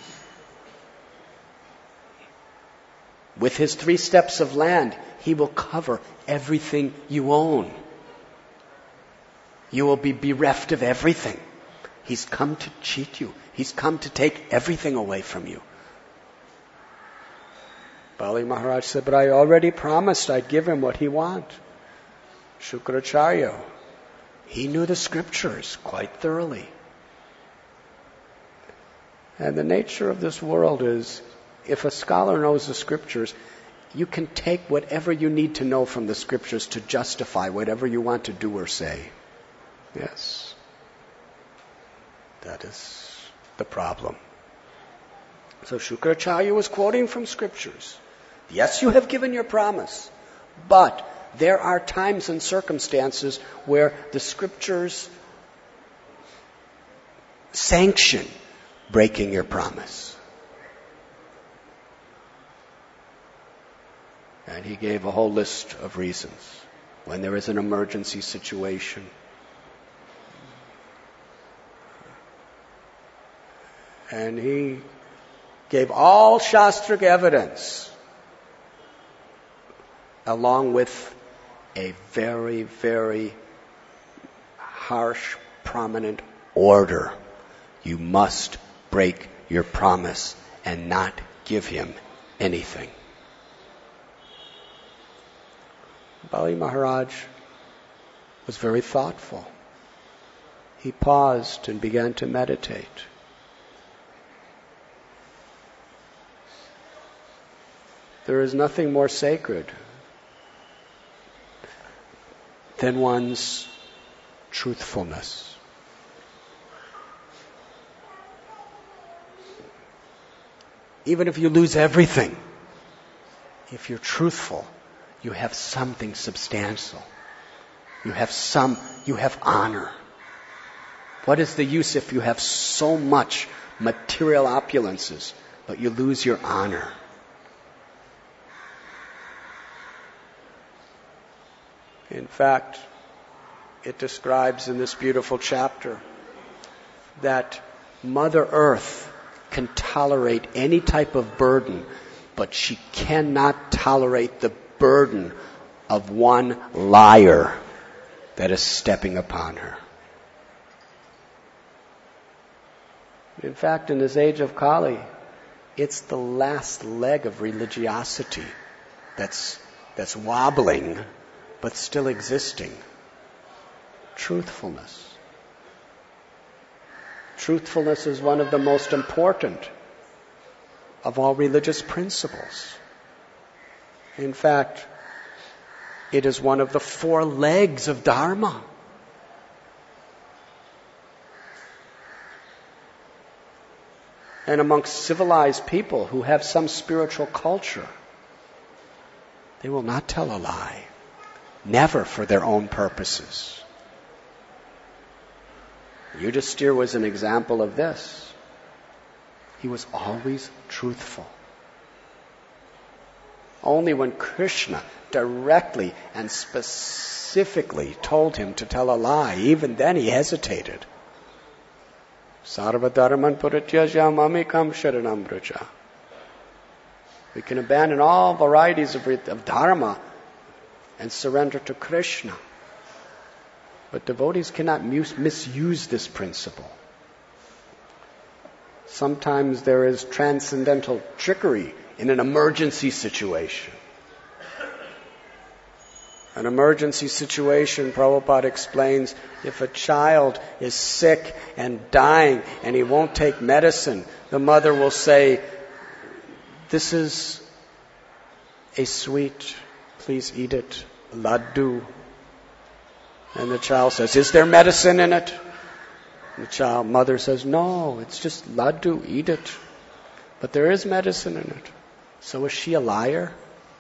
With his 3 steps of land, he will cover everything you own. You will be bereft of everything. He's come to cheat you. He's come to take everything away from you." Bali Maharaj said, "But I already promised I'd give him what he want." Shukracharya, he knew the scriptures quite thoroughly. And the nature of this world is, if a scholar knows the scriptures, you can take whatever you need to know from the scriptures to justify whatever you want to do or say. Yes. That is the problem. So Shukracharya was quoting from scriptures. Yes, you have given your promise, but there are times and circumstances where the scriptures sanction breaking your promise. And he gave a whole list of reasons. When there is an emergency situation, and he gave all Shastric evidence along with a very, very harsh, prominent order. You must break your promise and not give him anything. Bali Maharaj was very thoughtful. He paused and began to meditate. There is nothing more sacred than one's truthfulness. Even if you lose everything, if you're truthful, you have something substantial. You have honor. What is the use if you have so much material opulences, but you lose your honor? In fact, it describes in this beautiful chapter that Mother Earth can tolerate any type of burden, but she cannot tolerate the burden of one liar that is stepping upon her. In fact, in this age of Kali, it's the last leg of religiosity that's wobbling, but still existing. Truthfulness. Truthfulness is one of the most important of all religious principles. In fact, it is one of the 4 legs of Dharma. And amongst civilized people who have some spiritual culture, they will not tell a lie. Never for their own purposes. Yudhisthira was an example of this. He was always truthful. Only when Krishna directly and specifically told him to tell a lie, even then he hesitated. Sarva dharman parityajya mamekam sharanam vraja. We can abandon all varieties of dharma and surrender to Krishna. But devotees cannot misuse this principle. Sometimes there is transcendental trickery in an emergency situation. An emergency situation, Prabhupada explains, if a child is sick and dying and he won't take medicine, the mother will say, "This is a sweet, please eat it, laddu." And the child says, "Is there medicine in it?" And the mother says, "No, it's just laddu, eat it." But there is medicine in it. So is she a liar?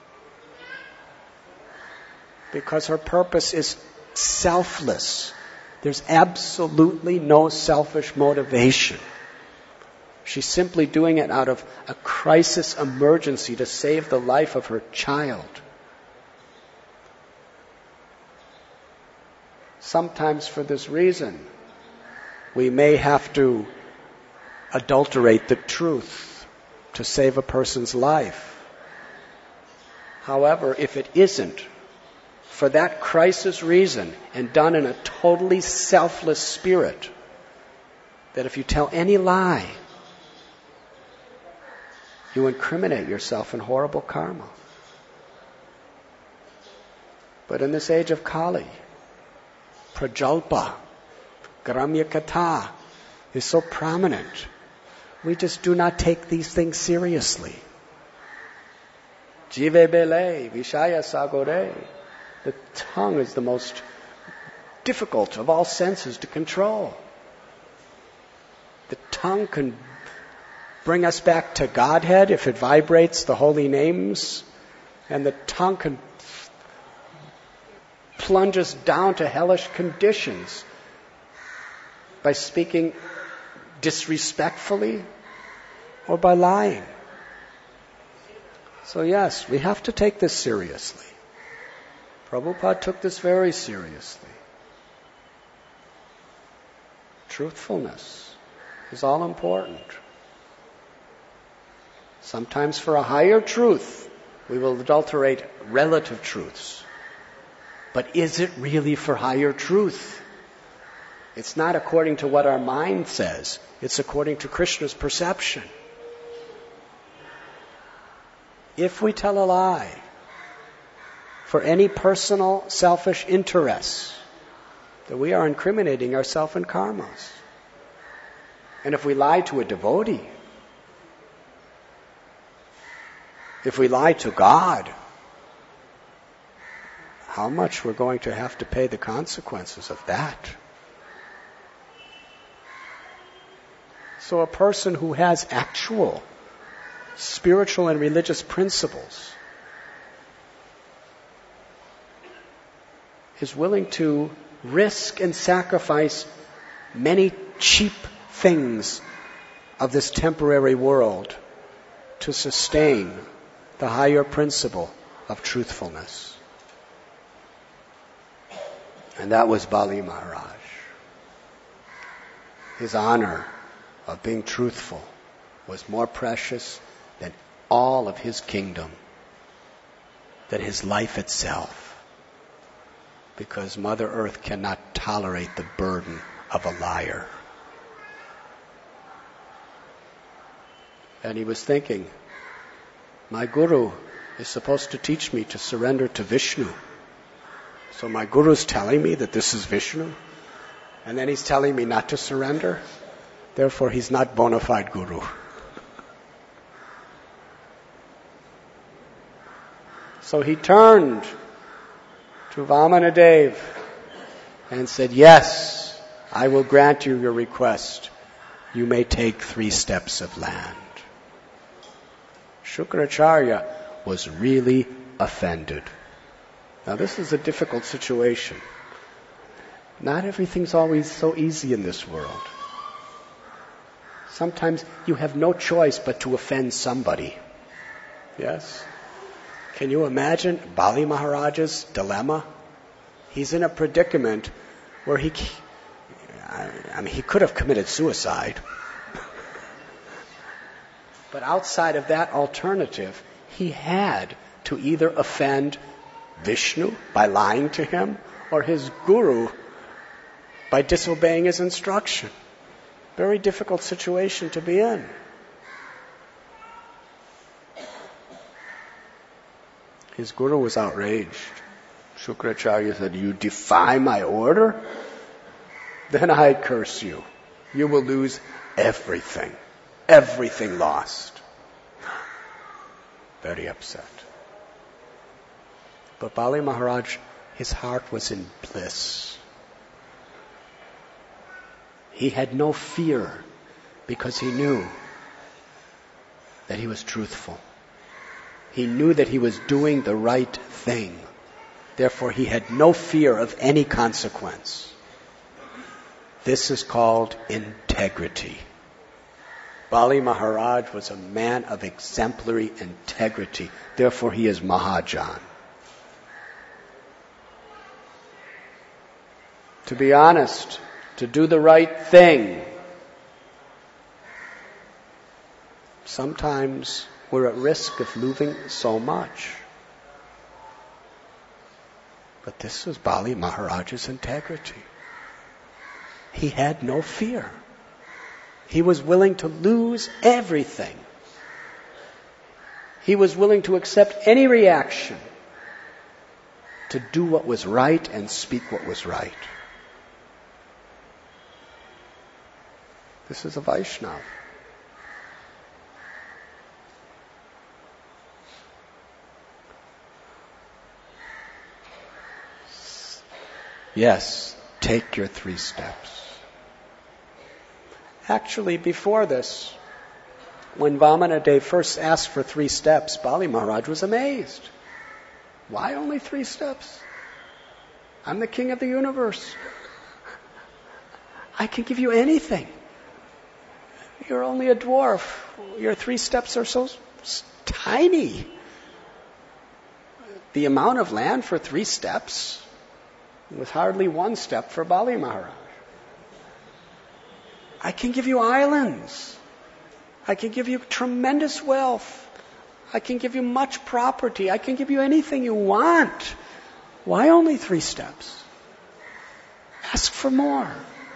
Because her purpose is selfless. There's absolutely no selfish motivation. She's simply doing it out of a crisis emergency to save the life of her child. Sometimes for this reason, we may have to adulterate the truth to save a person's life. However, if it isn't for that crisis reason and done in a totally selfless spirit, that if you tell any lie, you incriminate yourself in horrible karma. But in this age of Kali, Prajalpa, Gramya Katha is so prominent. We just do not take these things seriously. Jive bele, Vishaya sagore. The tongue is the most difficult of all senses to control. The tongue can bring us back to Godhead if it vibrates the holy names, and the tongue can plunge us down to hellish conditions by speaking disrespectfully or by lying. So yes, we have to take this seriously. Prabhupada took this very seriously. Truthfulness is all important. Sometimes for a higher truth, we will adulterate relative truths. But is it really for higher truth? It's not according to what our mind says. It's according to Krishna's perception. If we tell a lie for any personal, selfish interests, then we are incriminating ourselves in karmas. And if we lie to a devotee, if we lie to God, how much we're going to have to pay the consequences of that. So a person who has actual spiritual and religious principles is willing to risk and sacrifice many cheap things of this temporary world to sustain the higher principle of truthfulness. And that was Bali Maharaj. His honor of being truthful was more precious than all of his kingdom, than his life itself. Because Mother Earth cannot tolerate the burden of a liar. And he was thinking, my guru is supposed to teach me to surrender to Vishnu. So my guru's telling me that this is Vishnu, and then he's telling me not to surrender. Therefore, he's not bona fide guru. So he turned to Vamanadev and said, yes, I will grant you your request. You may take 3 steps of land. Shukracharya was really offended. Now this is a difficult situation. Not everything's always so easy in this world. Sometimes you have no choice but to offend somebody. Yes? Can you imagine Bali Maharaj's dilemma? He's in a predicament where he could have committed suicide. But outside of that alternative, he had to either offend Vishnu by lying to him, or his guru by disobeying his instruction. Very difficult situation to be in. His guru was outraged. Shukracharya said, you defy my order? Then I curse you. You will lose everything. Everything lost. Very upset. But Bali Maharaj, his heart was in bliss. He had no fear because he knew that he was truthful. He knew that he was doing the right thing. Therefore, he had no fear of any consequence. This is called integrity. Bali Maharaj was a man of exemplary integrity. Therefore, he is Mahajan. To be honest, to do the right thing, sometimes we're at risk of losing so much. But this was Bali Maharaj's integrity. He had no fear. He was willing to lose everything. He was willing to accept any reaction to do what was right and speak what was right. This is a Vaishnava. Yes, take your 3 steps. Actually, before this, when Vamanadev first asked for 3 steps, Bali Maharaj was amazed. Why only 3 steps? I'm the king of the universe. I can give you anything. You're only a dwarf. Your 3 steps are so tiny. the amount of land for 3 steps was hardly 1 step for Bali Maharaj. I can give you islands. I can give you tremendous wealth. I can give you much property. I can give you anything you want. Why only 3 steps? Ask for more.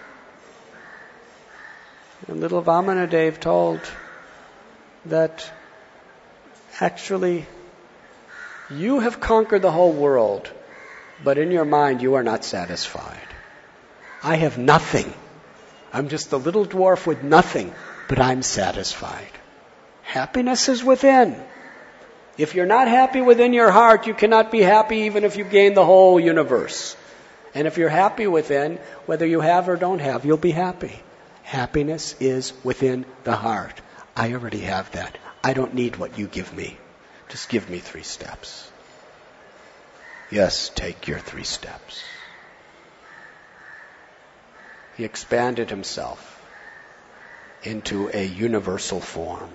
And little Vamanadev told that actually you have conquered the whole world, but in your mind you are not satisfied. I have nothing. I'm just a little dwarf with nothing, but I'm satisfied. Happiness is within. If you're not happy within your heart, you cannot be happy even if you gain the whole universe. And if you're happy within, whether you have or don't have, you'll be happy. Happiness is within the heart. I already have that. I don't need what you give me. Just give me 3 steps. Yes, take your 3 steps. He expanded himself into a universal form.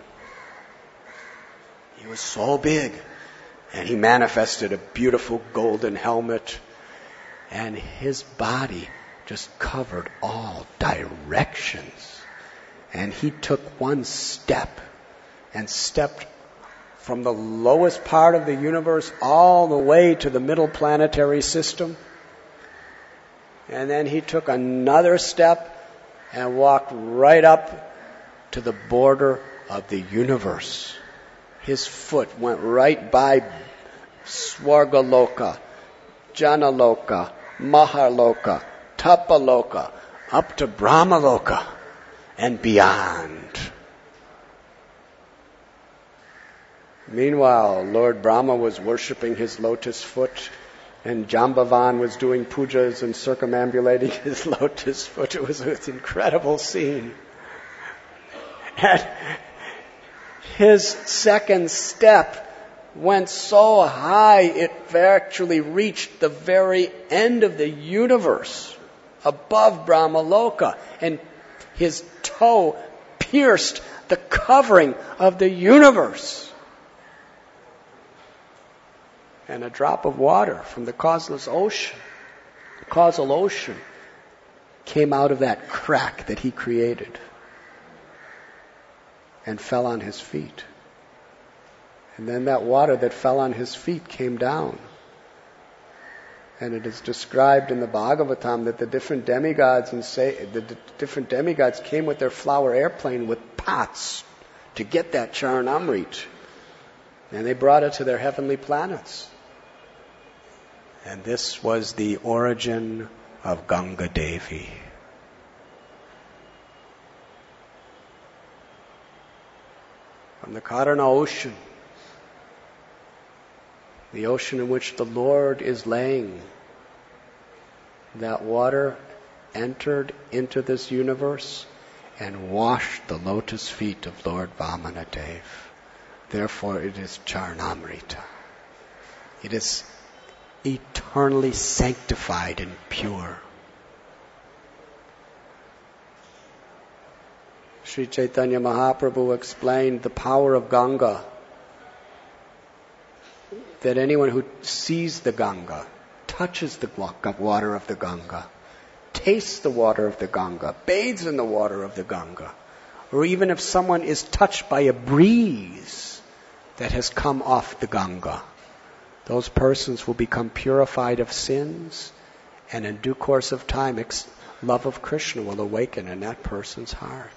He was so big, and he manifested a beautiful golden helmet, and his body just covered all directions. And he took 1 step and stepped from the lowest part of the universe all the way to the middle planetary system. And then he took another step and walked right up to the border of the universe. His foot went right by Swargaloka, Janaloka, Maharloka, Tapaloka, up to Brahmaloka and beyond. Meanwhile, Lord Brahma was worshipping his lotus foot, and Jambavan was doing pujas and circumambulating his lotus foot. It was an incredible scene. And his second step went so high it actually reached the very end of the universe, above Brahmaloka, and his toe pierced the covering of the universe. And a drop of water from the causal ocean, came out of that crack that he created and fell on his feet. And then that water that fell on his feet came down. And it is described in the Bhagavatam that the different demigods came with their flower airplane with pots to get that Charanamrit. And they brought it to their heavenly planets. And this was the origin of Ganga Devi. From the Karana ocean, the ocean in which the Lord is laying, that water entered into this universe and washed the lotus feet of Lord Vamanadev. Therefore it is Charanamrita. It is eternally sanctified and pure. Sri Chaitanya Mahaprabhu explained the power of Ganga, that anyone who sees the Ganga, touches the water of the Ganga, tastes the water of the Ganga, bathes in the water of the Ganga, or even if someone is touched by a breeze that has come off the Ganga, those persons will become purified of sins, and in due course of time, love of Krishna will awaken in that person's heart.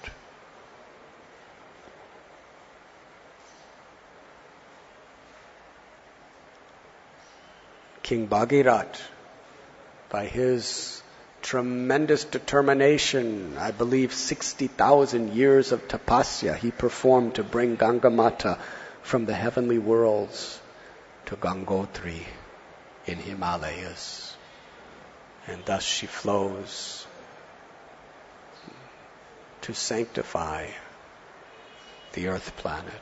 King Bhagirath, by his tremendous determination, I believe 60,000 years of tapasya he performed to bring Ganga Mata from the heavenly worlds to Gangotri in Himalayas. And thus she flows to sanctify the earth planet.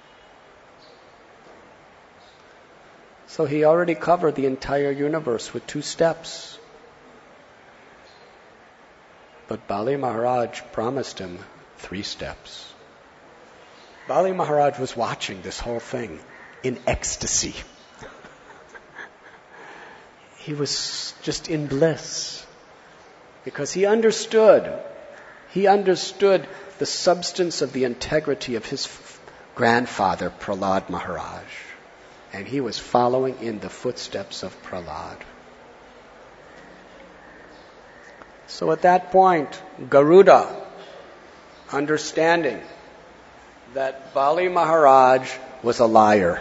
So he already covered the entire universe with 2 steps. But Bali Maharaj promised him 3 steps. Bali Maharaj was watching this whole thing in ecstasy. He was just in bliss because he understood the substance of the integrity of his grandfather, Prahlad Maharaj. And he was following in the footsteps of Prahlad. So at that point, Garuda, understanding that Bali Maharaj was a liar.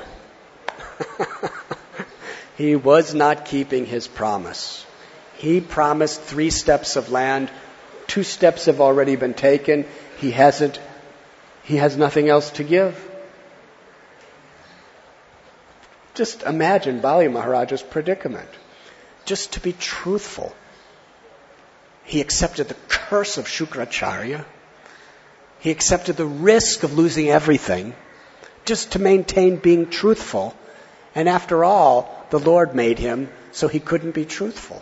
He was not keeping his promise. He promised 3 steps of land. 2 steps have already been taken. He has nothing else to give. Just imagine Bali Maharaj's predicament. Just to be truthful. He accepted the curse of Shukracharya. He accepted the risk of losing everything just to maintain being truthful. And after all, the Lord made him so he couldn't be truthful.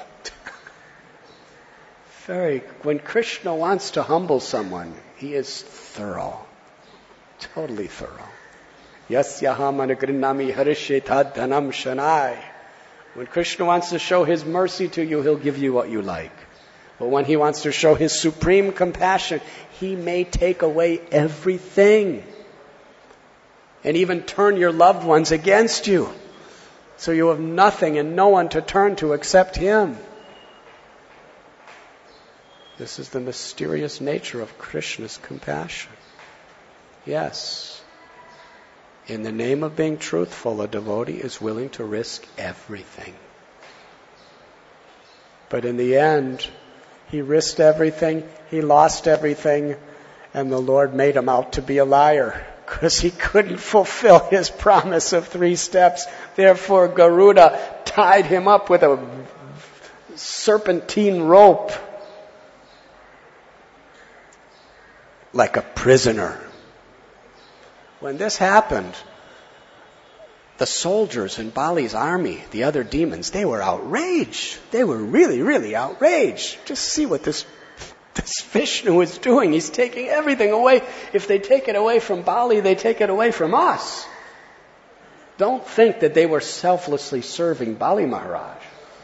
When Krishna wants to humble someone, he is thorough. Totally thorough. Yasyaham anagrinami harishetad dhanam shanai. When Krishna wants to show his mercy to you, he'll give you what you like. But when he wants to show his supreme compassion, he may take away everything. And even turn your loved ones against you. So you have nothing and no one to turn to except him. This is the mysterious nature of Krishna's compassion. Yes. In the name of being truthful, a devotee is willing to risk everything. But in the end, he risked everything, he lost everything, and the Lord made him out to be a liar because he couldn't fulfill his promise of 3 steps. Therefore, Garuda tied him up with a serpentine rope like a prisoner. When this happened, the soldiers in Bali's army, the other demons, they were outraged. They were really, really outraged. Just see what this Vishnu is doing. He's taking everything away. If they take it away from Bali, they take it away from us. Don't think that they were selflessly serving Bali Maharaj.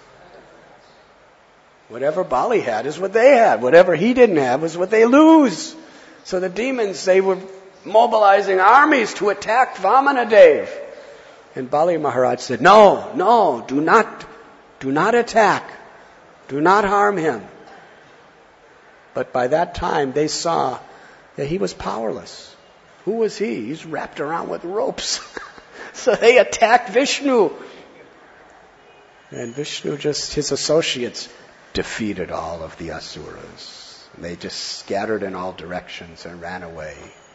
Whatever Bali had is what they had. Whatever he didn't have was what they lose. So the demons, they were mobilizing armies to attack Vamanadev. And Bali Maharaj said, no, do not attack. Do not harm him. But by that time, they saw that he was powerless. Who was he? He's wrapped around with ropes. So they attacked Vishnu. And Vishnu, just his associates, defeated all of the asuras. They just scattered in all directions and ran away.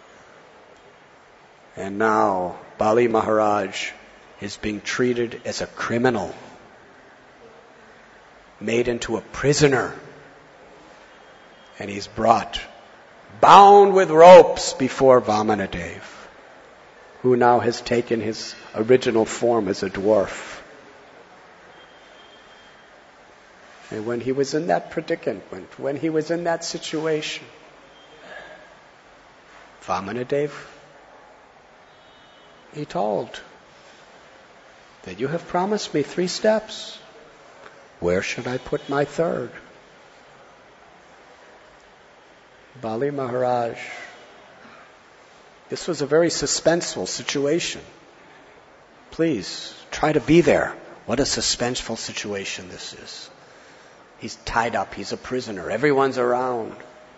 And now, Bali Maharaj is being treated as a criminal, made into a prisoner. And he's brought, bound with ropes, before Vamanadev, who now has taken his original form as a dwarf. And when he was in that predicament, when he was in that situation, Vamanadev, he told that you have promised me 3 steps. Where should I put my 3rd? Bali Maharaj, this was a very suspenseful situation. Please, try to be there. What a suspenseful situation this is. He's tied up, he's a prisoner, everyone's around.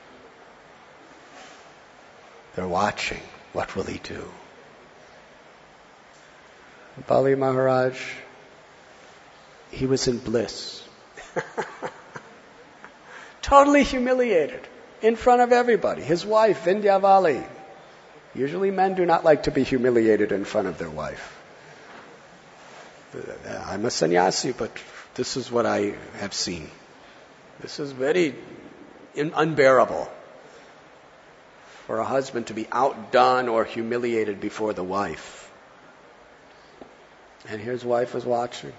They're watching. What will he do? Bali Maharaj, he was in bliss. Totally humiliated. In front of everybody. His wife, Vindhyavali. Usually men do not like to be humiliated in front of their wife. I'm a sannyasi, but this is what I have seen. This is very unbearable for a husband to be outdone or humiliated before the wife. And his wife was watching.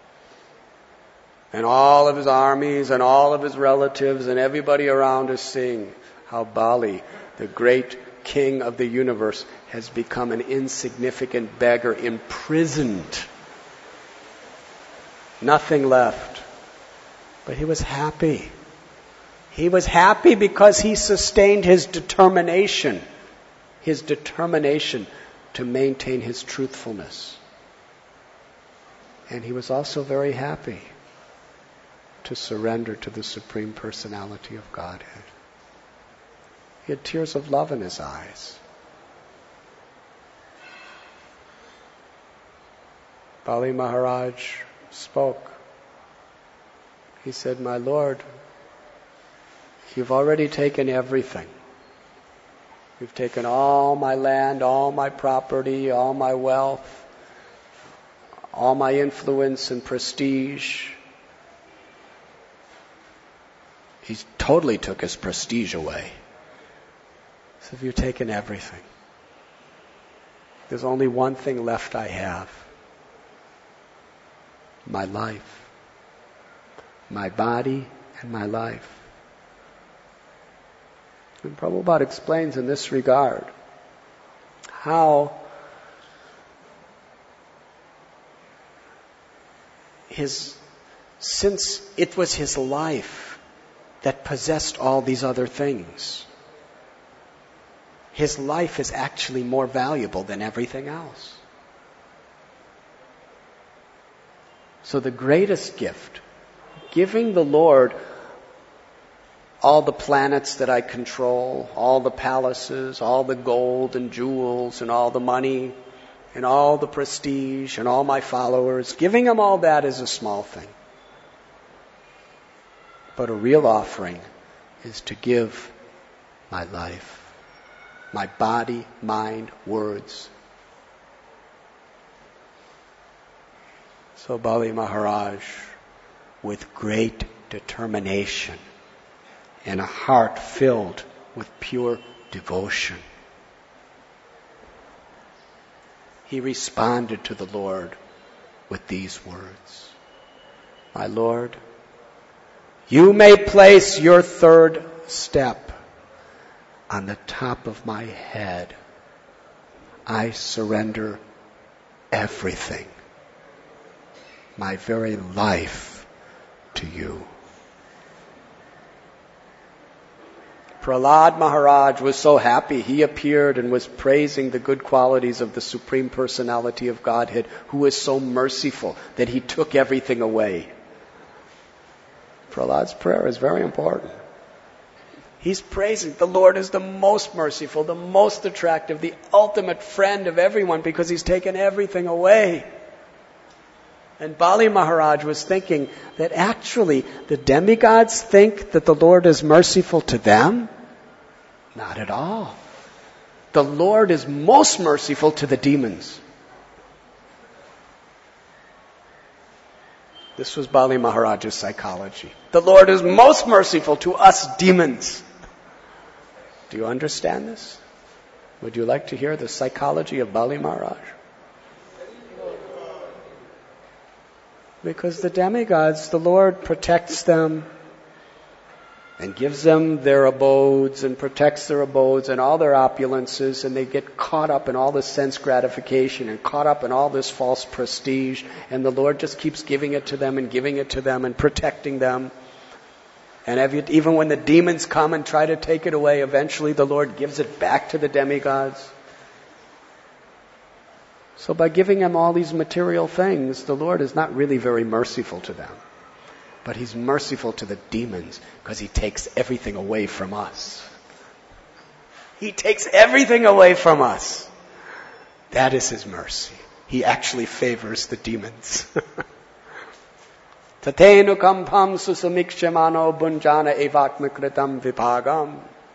And all of his armies and all of his relatives and everybody around is seeing how Bali, the great king of the universe, has become an insignificant beggar, imprisoned. Nothing left. But he was happy. He was happy because he sustained his determination to maintain his truthfulness. And he was also very happy to surrender to the Supreme Personality of Godhead. He had tears of love in his eyes. Bali Maharaj spoke. He said, "My Lord, you've already taken everything. You've taken all my land, all my property, all my wealth, all my influence and prestige." He totally took his prestige away. So if you've taken everything, there's only one thing left I have. My life. My body and my life. And Prabhupada explains in this regard how since it was his life that possessed all these other things, his life is actually more valuable than everything else. So the greatest gift, giving the Lord all the planets that I control, all the palaces, all the gold and jewels and all the money and all the prestige and all my followers, giving him all that is a small thing. But a real offering is to give my life, my body, mind, words. So Bali Maharaj, with great determination and a heart filled with pure devotion, he responded to the Lord with these words: "My Lord, you may place your third step on the top of my head. I surrender everything, my very life, to you." Prahlad Maharaj was so happy. He appeared and was praising the good qualities of the Supreme Personality of Godhead, who is so merciful that he took everything away. Prahlad's prayer is very important. He's praising the Lord is the most merciful, the most attractive, the ultimate friend of everyone because he's taken everything away. And Bali Maharaj was thinking that actually the demigods think that the Lord is merciful to them? Not at all. The Lord is most merciful to the demons. This was Bali Maharaj's psychology. The Lord is most merciful to us demons. Do you understand this? Would you like to hear the psychology of Bali Maharaj? Because the demigods, the Lord protects them and gives them their abodes and protects their abodes and all their opulences, and they get caught up in all this sense gratification and caught up in all this false prestige, and the Lord just keeps giving it to them and protecting them. And even when the demons come and try to take it away, eventually the Lord gives it back to the demigods. So by giving them all these material things, the Lord is not really very merciful to them. But he's merciful to the demons because he takes everything away from us. He takes everything away from us. That is his mercy. He actually favors the demons. Tatenu kampam susamikshemano bunjana evakmikritam vipagam.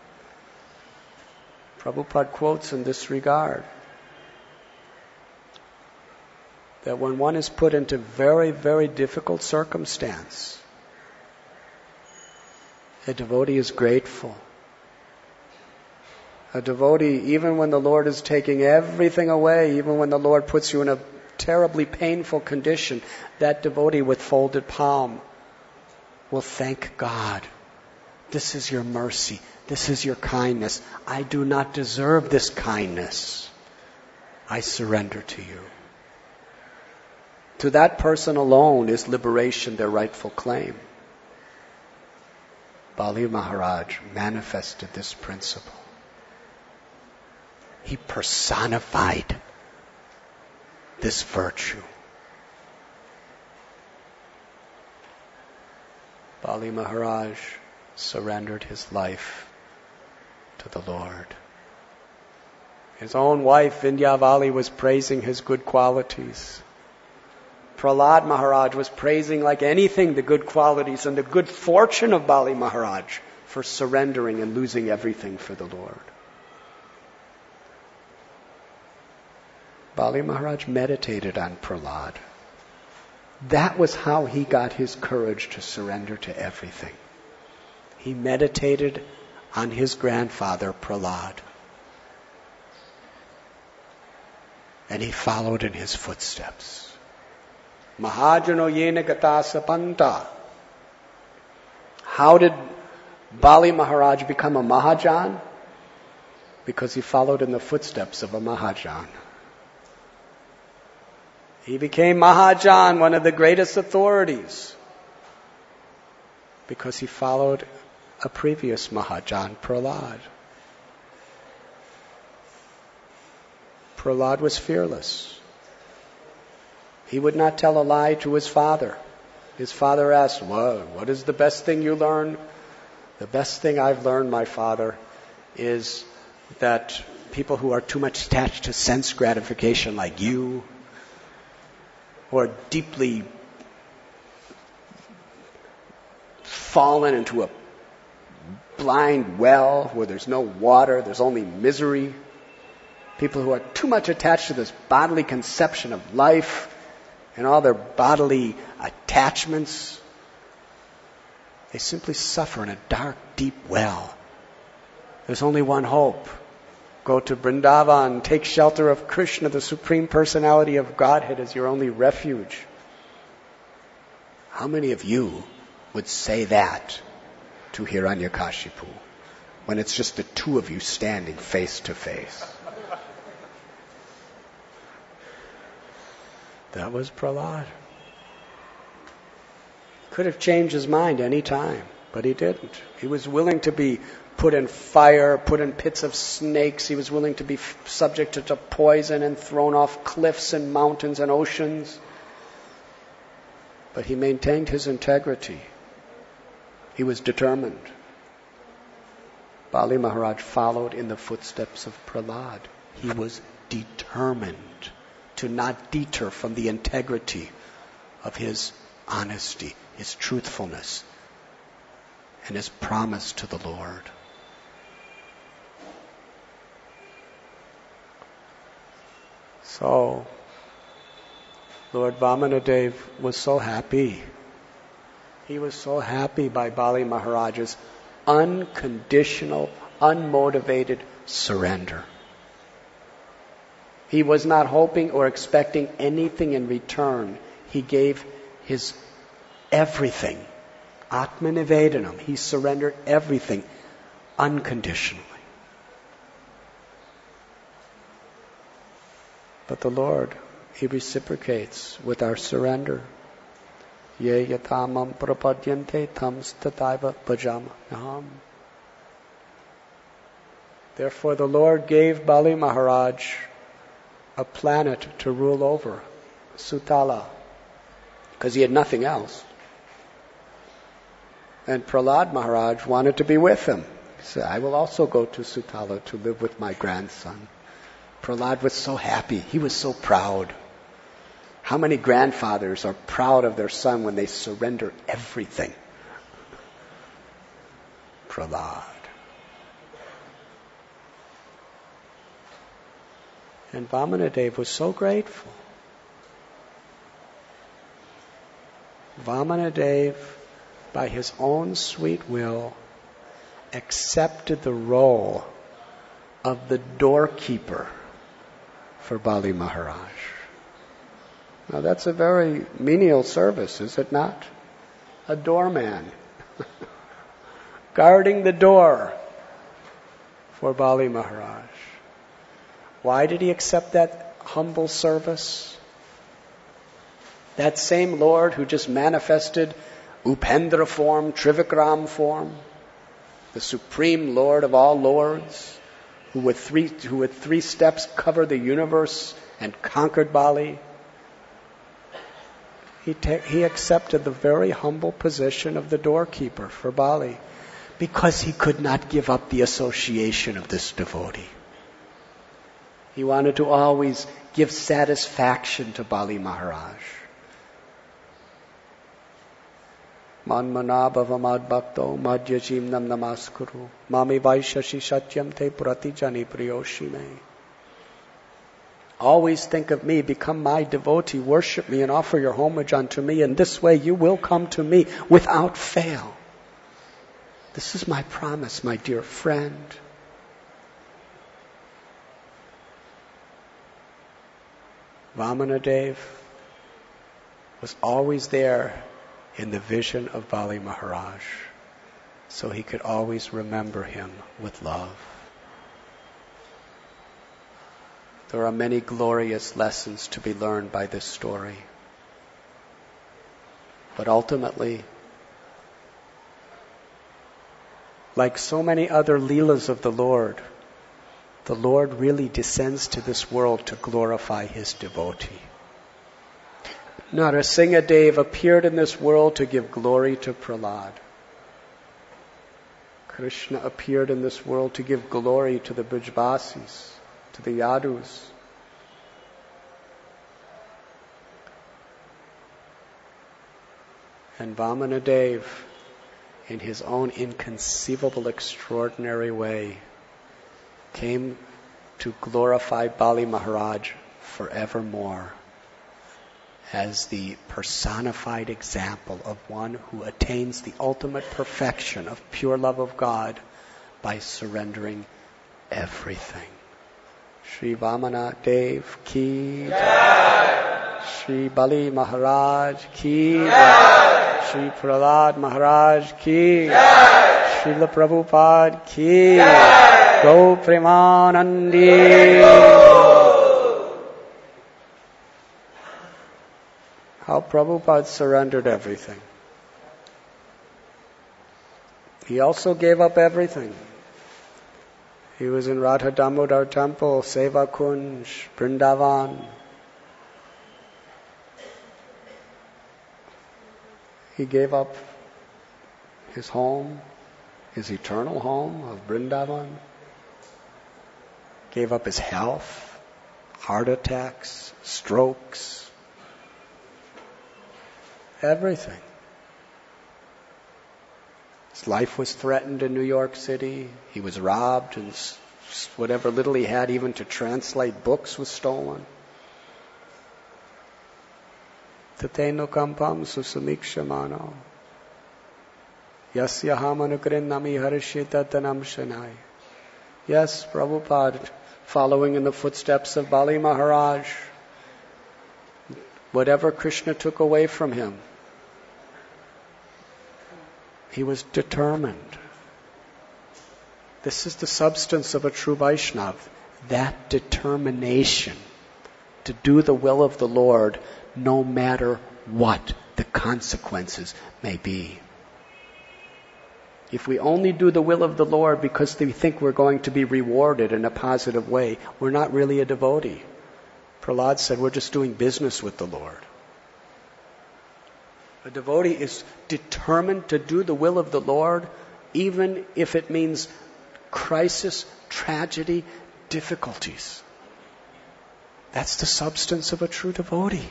Prabhupada quotes in this regard that when one is put into very, very difficult circumstance, a devotee is grateful. A devotee, even when the Lord is taking everything away, even when the Lord puts you in a terribly painful condition, that devotee with folded palm will thank God. This is your mercy. This is your kindness. I do not deserve this kindness. I surrender to you. To that person alone is liberation their rightful claim. Bali Maharaj manifested this principle. He personified this virtue. Bali Maharaj surrendered his life to the Lord. His own wife, Vindhyavali, was praising his good qualities. Prahlad Maharaj was praising like anything the good qualities and the good fortune of Bali Maharaj for surrendering and losing everything for the Lord. Bali Maharaj meditated on Prahlad. That was how he got his courage to surrender to everything. He meditated on his grandfather Prahlad. And he followed in his footsteps. Mahajano yena gata sapanta. How did Bali Maharaj become a Mahajan? Because he followed in the footsteps of a Mahajan. He became Mahajan, one of the greatest authorities, because he followed a previous Mahajan, Prahlad. Prahlad was fearless. He would not tell a lie to his father. His father asked, what is the best thing you learn? The best thing I've learned, my father, is that people who are too much attached to sense gratification like you, who are deeply fallen into a blind well where there's no water, there's only misery. People who are too much attached to this bodily conception of life and all their bodily attachments, they simply suffer in a dark, deep well. There's only one hope. Go to Vrindavan, take shelter of Krishna, the Supreme Personality of Godhead, as your only refuge. How many of you would say that to Hiranyakashipu when it's just the two of you standing face to face? That was Prahlad. Could have changed his mind any time, but he didn't. He was willing to be put in fire, put in pits of snakes. He was willing to be subjected to poison and thrown off cliffs and mountains and oceans. But he maintained his integrity. He was determined. Bali Maharaj followed in the footsteps of Prahlad. He was determined to not deter from the integrity of his honesty, his truthfulness, and his promise to the Lord. So, Lord Vamanadev was so happy. He was so happy by Bali Maharaj's unconditional, unmotivated surrender. He was not hoping or expecting anything in return. He gave his everything. Atmanivedanam. He surrendered everything unconditionally. But the Lord, He reciprocates with our surrender. Ye yatamam prapadyante tam stataiva bhajamaham. Therefore the Lord gave Bali Maharaj a planet to rule over, Sutala, because he had nothing else. And Prahlad Maharaj wanted to be with him. He said, I will also go to Sutala to live with my grandson. Prahlad was so happy. He was so proud. How many grandfathers are proud of their son when they surrender everything? Prahlad. And Vamanadev was so grateful. Vamanadev, by his own sweet will, accepted the role of the doorkeeper for Bali Maharaj. Now that's a very menial service, is it not? A doorman. Guarding the door for Bali Maharaj. Why did he accept that humble service? That same Lord who just manifested Upendra form, Trivikram form, the supreme Lord of all lords, who with three steps covered the universe and conquered Bali, he accepted the very humble position of the doorkeeper for Bali because he could not give up the association of this devotee. He wanted to always give satisfaction to Bali Maharaj. Manmanabhava madbhakto madhyajim nam namaskuru mami vaishashi satyam te pratijani priyoshime. Always think of me, become my devotee, worship me and offer your homage unto me. In this way you will come to me without fail. This is my promise, my dear friend. Vamanadev was always there in the vision of Bali Maharaj, so he could always remember him with love. There are many glorious lessons to be learned by this story. But ultimately, like so many other leelas of the Lord really descends to this world to glorify his devotee. Narasimhadev appeared in this world to give glory to Prahlad. Krishna appeared in this world to give glory to the Brajbasis, to the Yadus. And Vamanadev, in his own inconceivable, extraordinary way, came to glorify Bali Maharaj forevermore as the personified example of one who attains the ultimate perfection of pure love of God by surrendering everything. Shri Vamana Dev ki Jai. Shri Bali Maharaj ki Jai. Shri Prahlad Maharaj ki Jai. Srila Prabhupada ki Jai. Go Premanandi. How Prabhupada surrendered everything. He also gave up everything. He was in Radha Damodar Temple, Seva Kunj, Vrindavan. He gave up his home, his eternal home of Vrindavan. Gave up his health, heart attacks, strokes, everything. His life was threatened in New York City. He was robbed, and whatever little he had even to translate books was stolen. Tateno kampam susamikshamano yasyaham anukrinnami harishitatanam shanai. Yes, Prabhupada, following in the footsteps of Bali Maharaj, whatever Krishna took away from him, he was determined. This is the substance of a true Vaishnava, that determination to do the will of the Lord no matter what the consequences may be. If we only do the will of the Lord because we think we're going to be rewarded in a positive way, we're not really a devotee. Prahlad said, we're just doing business with the Lord. A devotee is determined to do the will of the Lord, even if it means crisis, tragedy, difficulties. That's the substance of a true devotee.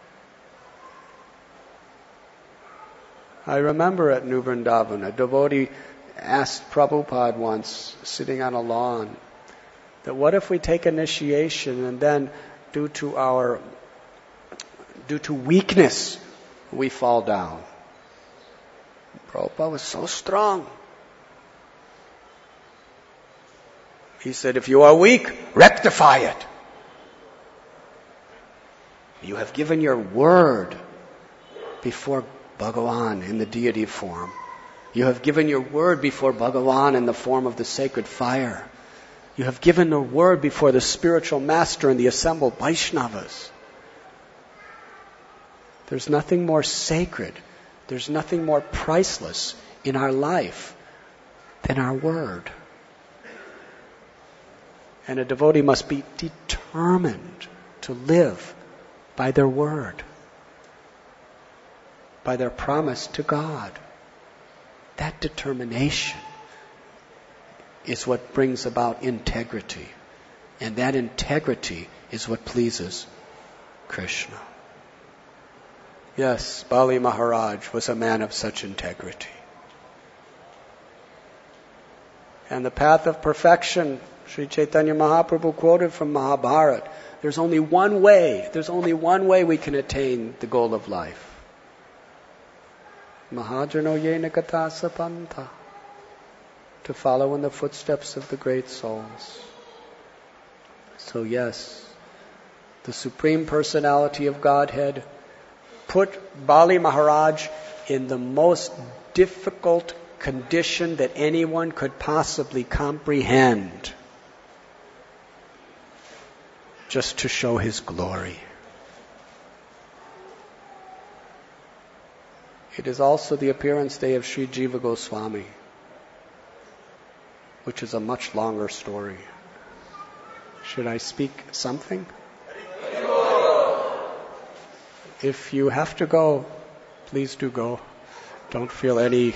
I remember at New Vrindavan, a devotee asked Prabhupada once, sitting on a lawn, that what if we take initiation and then due to weakness, we fall down. Prabhupada was so strong. He said, if you are weak, rectify it. You have given your word before Bhagavan in the deity form. You have given your word before Bhagavan in the form of the sacred fire. You have given the word before the spiritual master and the assembled Vaishnavas. There's nothing more sacred, there's nothing more priceless in our life than our word. And a devotee must be determined to live by their word, by their promise to God. That determination is what brings about integrity. And that integrity is what pleases Krishna. Yes, Bali Maharaj was a man of such integrity. And the path of perfection, Sri Chaitanya Mahaprabhu quoted from Mahabharata, there's only one way we can attain the goal of life. Mahajano yena katha sapanta, to follow in the footsteps of the great souls. So yes, the Supreme Personality of Godhead put Bali Maharaj in the most difficult condition that anyone could possibly comprehend, just to show his glory. It is also the appearance day of Sri Jiva Goswami, which is a much longer story. Should I speak something? If you have to go, please do go. Don't feel any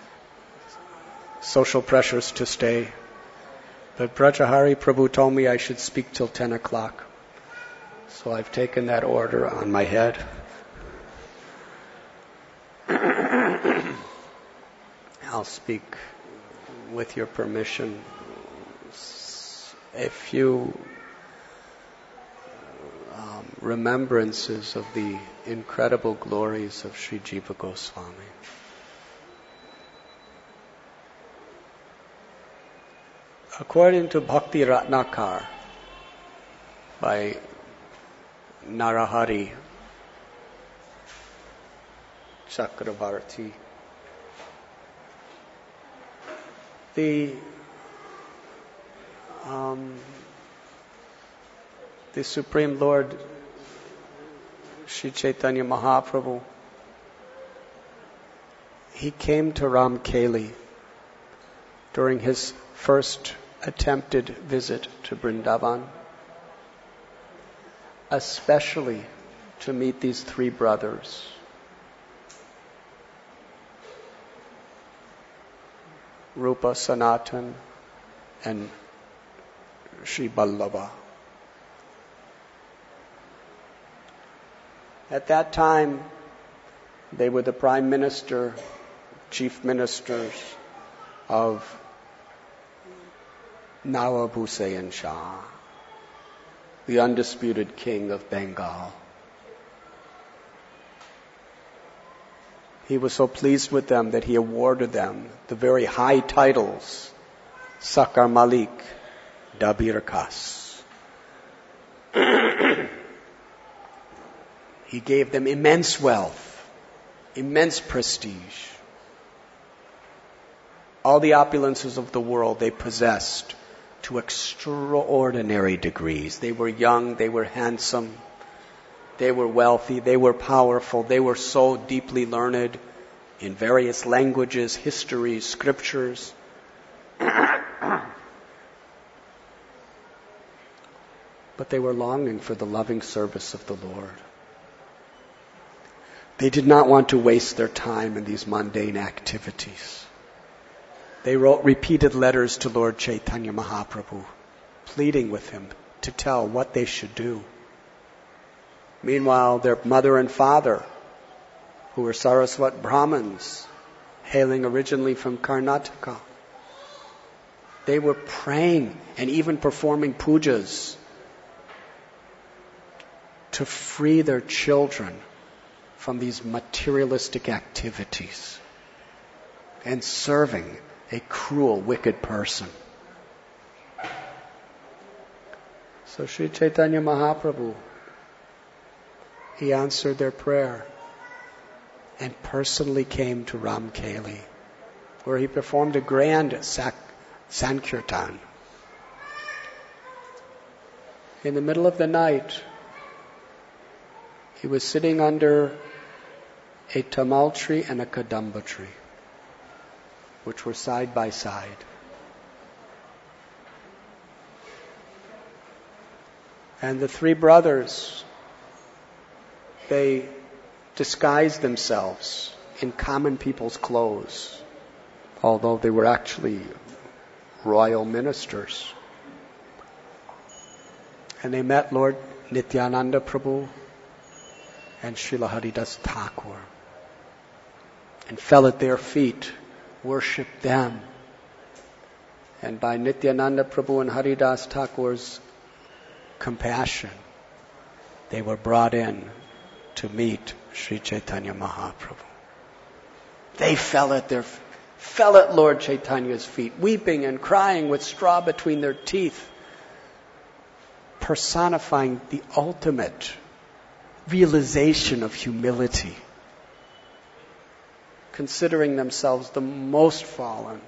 social pressures to stay. But Brajahari Prabhu told me I should speak till 10 o'clock. So I've taken that order on my head. I'll speak with your permission. A few remembrances of the incredible glories of Sri Jiva Goswami. According to Bhakti Ratnakar by Narahari Chakravarti, the Supreme Lord Sri Chaitanya Mahaprabhu, he came to Ramkeli during his first attempted visit to Vrindavan, especially to meet these three brothers. Rupa, Sanatan, and Sri Vallabha. At that time, they were the prime minister, chief ministers of Nawab Hussain Shah, the undisputed king of Bengal. He was so pleased with them that he awarded them the very high titles, Sakar Malik, Dabir Khas. He gave them immense wealth, immense prestige. All the opulences of the world they possessed to extraordinary degrees. They were young, they were handsome, they were wealthy, they were powerful, they were so deeply learned in various languages, histories, scriptures. But they were longing for the loving service of the Lord. They did not want to waste their time in these mundane activities. They wrote repeated letters to Lord Chaitanya Mahaprabhu, pleading with him to tell what they should do. Meanwhile, their mother and father, who were Saraswat Brahmins, hailing originally from Karnataka, they were praying and even performing pujas to free their children from these materialistic activities and serving a cruel, wicked person. So Sri Chaitanya Mahaprabhu, he answered their prayer and personally came to Ramkeli, where he performed a grand Sankirtan. In the middle of the night, he was sitting under a tamal tree and a kadamba tree, which were side by side. And the three brothers, they disguised themselves in common people's clothes, although they were actually royal ministers. And they met Lord Nityananda Prabhu and Srila Haridas Thakur and fell at their feet, worshipped them. And by Nityananda Prabhu and Haridas Thakur's compassion, they were brought in to meet Sri Chaitanya Mahaprabhu. They fell at Lord Chaitanya's feet, weeping and crying with straw between their teeth, personifying the ultimate realization of humility, considering themselves the most fallen.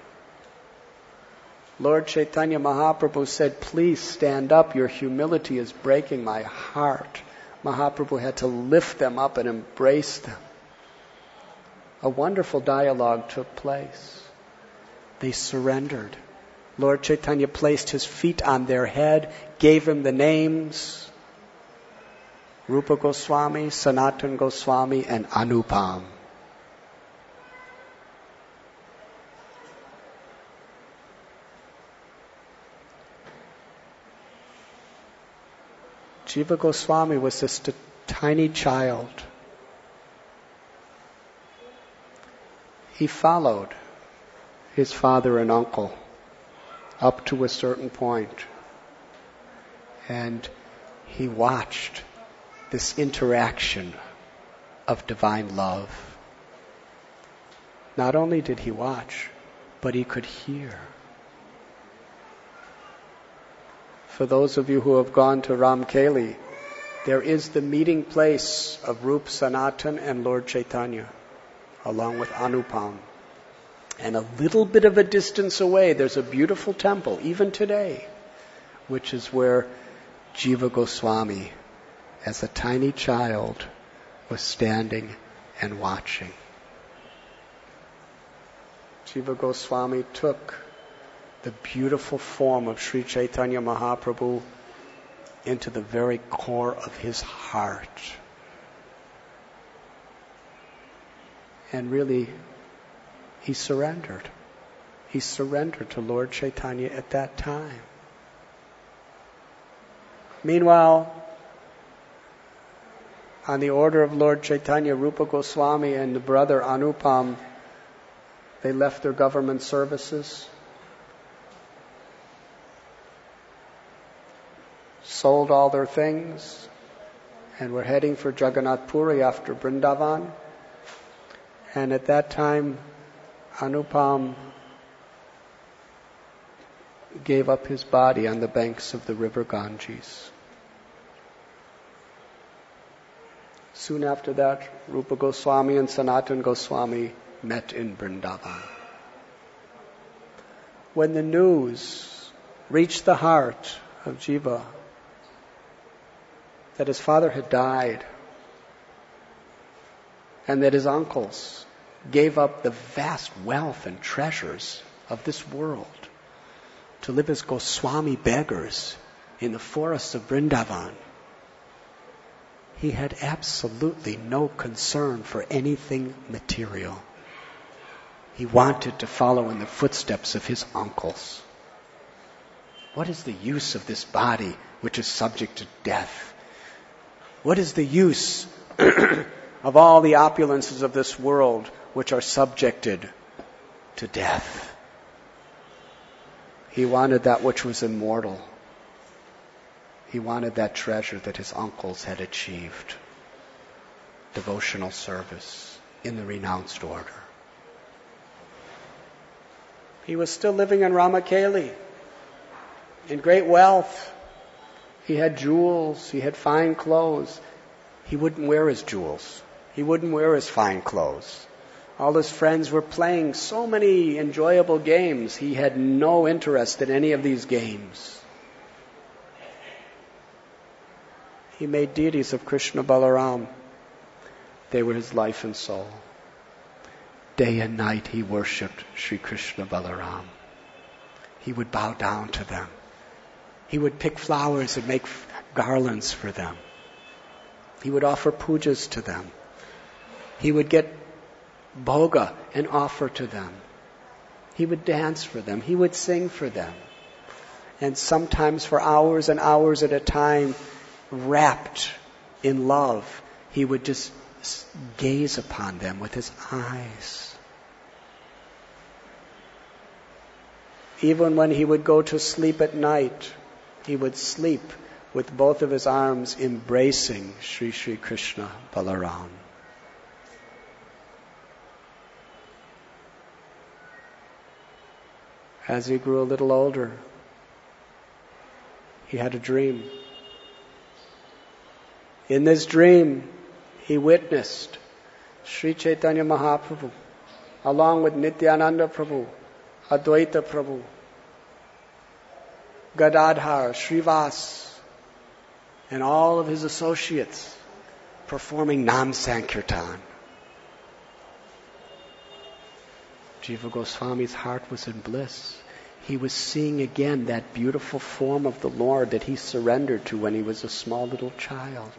Lord Chaitanya Mahaprabhu said, "Please stand up, your humility is breaking my heart." Mahaprabhu had to lift them up and embrace them. A wonderful dialogue took place. They surrendered. Lord Chaitanya placed his feet on their head, gave him the names Rupa Goswami, Sanatan Goswami, and Anupam. Jiva Goswami was just a tiny child. He followed his father and uncle up to a certain point, and he watched this interaction of divine love. Not only did he watch, but he could hear. For those of you who have gone to Ramkeli, there is the meeting place of Rup Sanatan and Lord Chaitanya, along with Anupam. And a little bit of a distance away, there's a beautiful temple, even today, which is where Jiva Goswami, as a tiny child, was standing and watching. Jiva Goswami took the beautiful form of Sri Chaitanya Mahaprabhu into the very core of his heart. And really, he surrendered. He surrendered to Lord Chaitanya at that time. Meanwhile, on the order of Lord Chaitanya, Rupa Goswami and the brother Anupam, they left their government services, sold all their things, and were heading for Jagannath Puri after Vrindavan. And at that time, Anupam gave up his body on the banks of the river Ganges. Soon after that, Rupa Goswami and Sanatan Goswami met in Vrindavan. When the news reached the heart of Jiva that his father had died and that his uncles gave up the vast wealth and treasures of this world to live as Goswami beggars in the forests of Vrindavan, he had absolutely no concern for anything material. He wanted to follow in the footsteps of his uncles. What is the use of this body which is subject to death? What is the use of all the opulences of this world which are subjected to death? He wanted that which was immortal. He wanted that treasure that his uncles had achieved. Devotional service in the renounced order. He was still living in Ramakeli, in great wealth. He had jewels, he had fine clothes. He wouldn't wear his jewels. He wouldn't wear his fine clothes. All his friends were playing so many enjoyable games. He had no interest in any of these games. He made deities of Krishna Balaram. They were his life and soul. day and night he worshipped Sri Krishna Balaram. He would bow down to them. He would pick flowers and make garlands for them. He would offer pujas to them. He would get bhoga and offer to them. He would dance for them. He would sing for them. And sometimes for hours and hours at a time, wrapped in love, he would just gaze upon them with his eyes. Even when he would go to sleep at night, he would sleep with both of his arms embracing Sri Sri Krishna Balaram. As he grew a little older, he had a dream. In this dream, he witnessed Sri Chaitanya Mahaprabhu, along with Nityananda Prabhu, Advaita Prabhu, Gadadhar, Srivas, and all of his associates performing Nam Sankirtan. Jiva Goswami's heart was in bliss. He was seeing again that beautiful form of the Lord that he surrendered to when he was a small little child.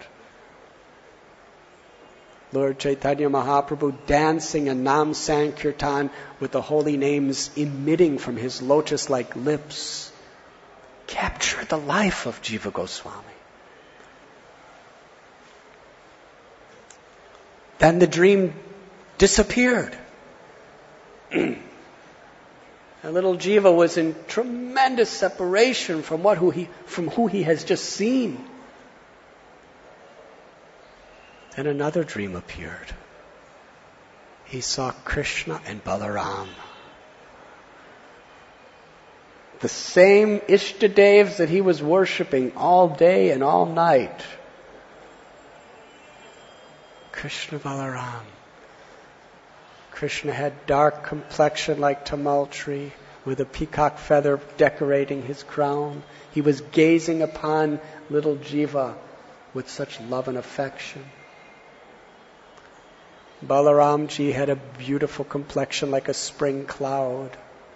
Lord Chaitanya Mahaprabhu dancing a Nam Sankirtan with the holy names emitting from his lotus-like lips captured the life of Jiva Goswami. Then the dream disappeared. And little Jiva was in tremendous separation from who he has just seen. Then another dream appeared. He saw Krishna and Balaram. The same Ishtadevs that he was worshipping all day and all night. Krishna Balaram. Krishna had dark complexion like tamal tree, with a peacock feather decorating his crown. He was gazing upon little Jiva with such love and affection. Balaramji had a beautiful complexion like a spring cloud.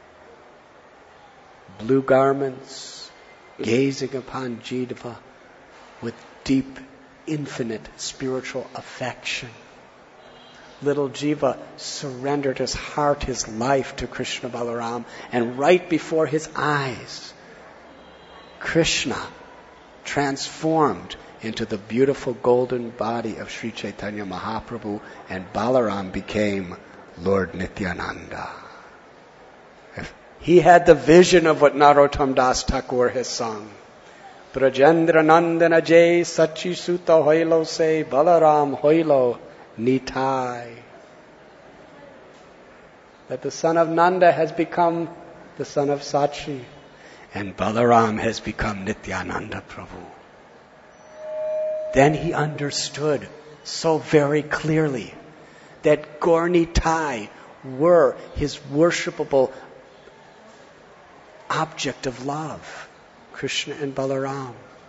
Blue garments, gazing upon Jiva with deep, infinite spiritual affection. Little Jiva surrendered his heart, his life to Krishna Balaram, and right before his eyes, Krishna transformed into the beautiful golden body of Sri Chaitanya Mahaprabhu, and Balaram became Lord Nityananda. He had the vision of what Narottam Das Thakur has sung. Brajendra Nandana Jay Sachi Suta Hoilo Se Balaram Hoilo Nitai. That the son of Nanda has become the son of Sachi, and Balaram has become Nityananda Prabhu. Then he understood so very clearly that Gaur Nitai were his worshipable object of love, Krishna and Balaram.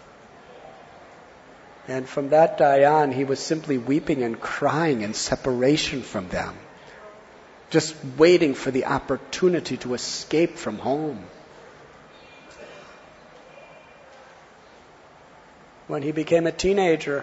And from that day on, he was simply weeping and crying in separation from them, just waiting for the opportunity to escape from home. When he became a teenager,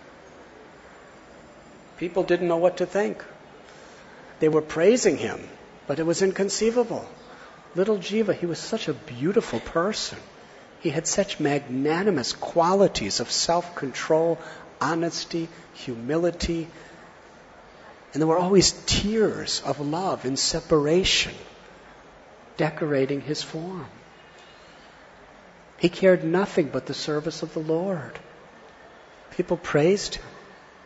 people didn't know what to think. They were praising him, but it was inconceivable. Little Jiva, he was such a beautiful person. He had such magnanimous qualities of self-control, honesty, humility. And there were always tears of love in separation decorating his form. He cared nothing but the service of the Lord. People praised him.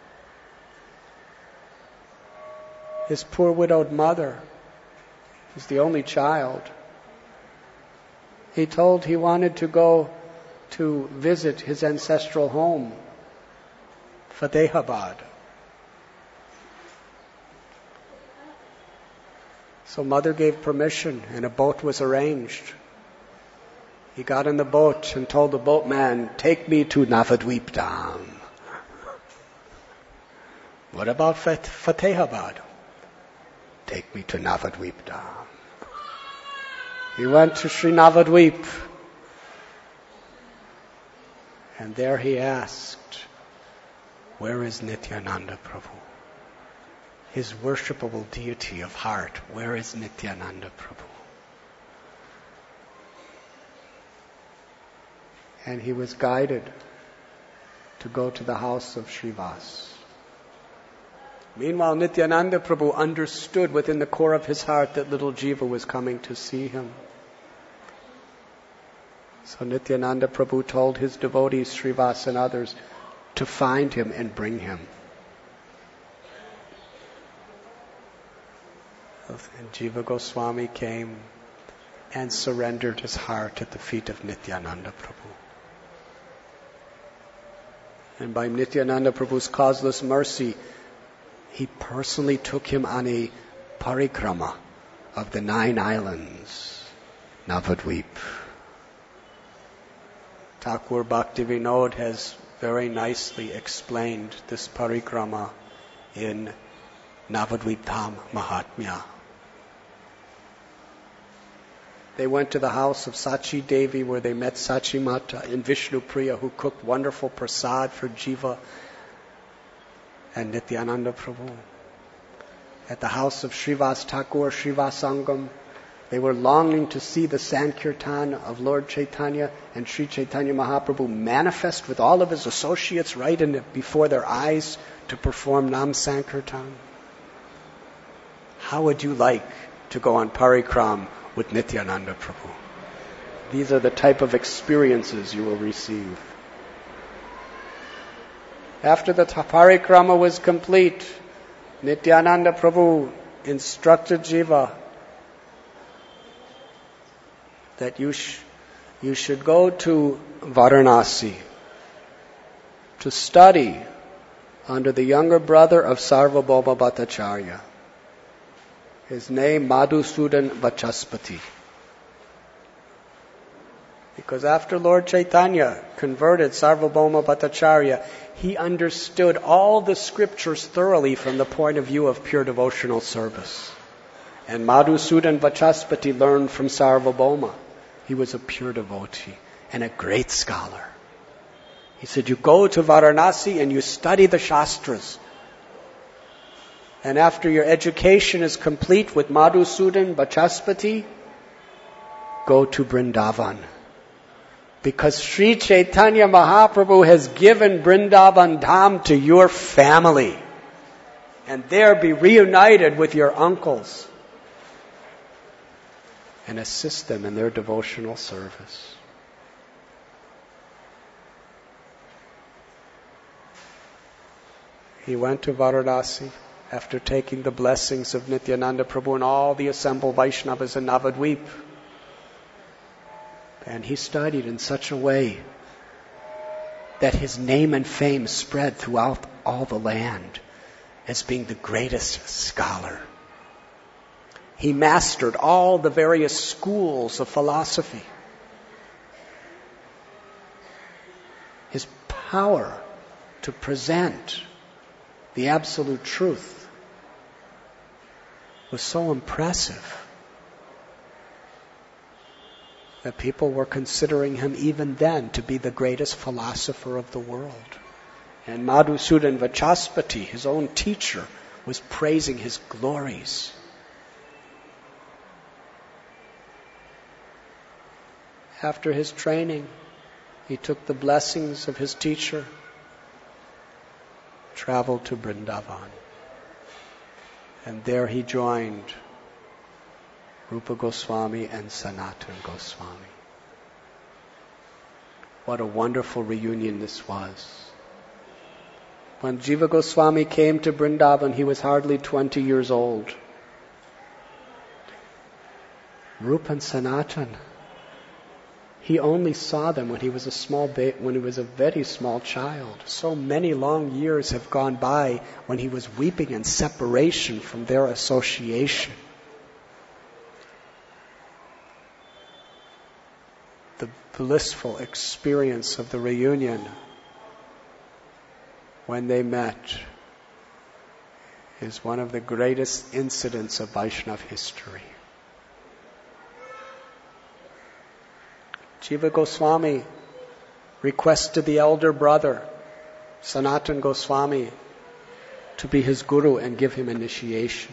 His poor widowed mother was the only child. He told he wanted to go to visit his ancestral home, Fatehabad. So mother gave permission and a boat was arranged. He got in the boat and told the boatman, "Take me to Navadvip Dham." What about Fatehabad? take me to Navadvip Dham. He went to Sri Navadvip. And there he asked, where is Nityananda Prabhu? His worshipable deity of heart, where is Nityananda Prabhu? And he was guided to go to the house of Srivas. Meanwhile, Nityananda Prabhu understood within the core of his heart that little Jiva was coming to see him. So Nityananda Prabhu told his devotees, Srivas and others, to find him and bring him. And Jiva Goswami came and surrendered his heart at the feet of Nityananda Prabhu. And by Nityananda Prabhu's causeless mercy, he personally took him on a parikrama of the 9 islands, Navadvip. Thakur Bhaktivinoda has very nicely explained this parikrama in Navadvip Dham Mahatmya. They went to the house of Sachi Devi where they met Sachi Mata and Vishnu Priya, who cooked wonderful prasad for Jiva and Nityananda Prabhu. At the house of Srivas Thakur, Srivasangam, they were longing to see the Sankirtan of Lord Chaitanya and Sri Chaitanya Mahaprabhu manifest with all of his associates right before their eyes to perform Nam Sankirtan. How would you like to go on parikram with Nityananda Prabhu? These are the type of experiences you will receive. After the parikrama was complete, Nityananda Prabhu instructed Jiva that you should go to Varanasi to study under the younger brother of Sarvabhauma Bhattacharya. His name, Madhusudan Vachaspati. Because after Lord Chaitanya converted Sarvabhauma Bhattacharya, he understood all the scriptures thoroughly from the point of view of pure devotional service. And Madhusudan Vachaspati learned from Sarvabhauma. He was a pure devotee and a great scholar. He said, you go to Varanasi and you study the Shastras. And after your education is complete with Madhusudan Vachaspati, go to Vrindavan. Because Sri Chaitanya Mahaprabhu has given Vrindavan Dham to your family. And there be reunited with your uncles. And assist them in their devotional service. He went to Varanasi after taking the blessings of Nityananda Prabhu and all the assembled Vaishnavas in Navadvip. And he studied in such a way that his name and fame spread throughout all the land as being the greatest scholar. He mastered all the various schools of philosophy. His power to present the absolute truth was so impressive that people were considering him even then to be the greatest philosopher of the world. And Madhusudan Vachaspati, his own teacher, was praising his glories. After his training, he took the blessings of his teacher, traveled to Vrindavan. And there he joined Rupa Goswami and Sanatana Goswami. What a wonderful reunion this was. When Jiva Goswami came to Vrindavan, he was hardly 20 years old. Rupa and Sanatana, he only saw them when he was a very small child. So many long years have gone by when he was weeping in separation from their association. The blissful experience of the reunion when they met is one of the greatest incidents of Vaishnava history. Jiva Goswami requested the elder brother, Sanatana Goswami, to be his guru and give him initiation.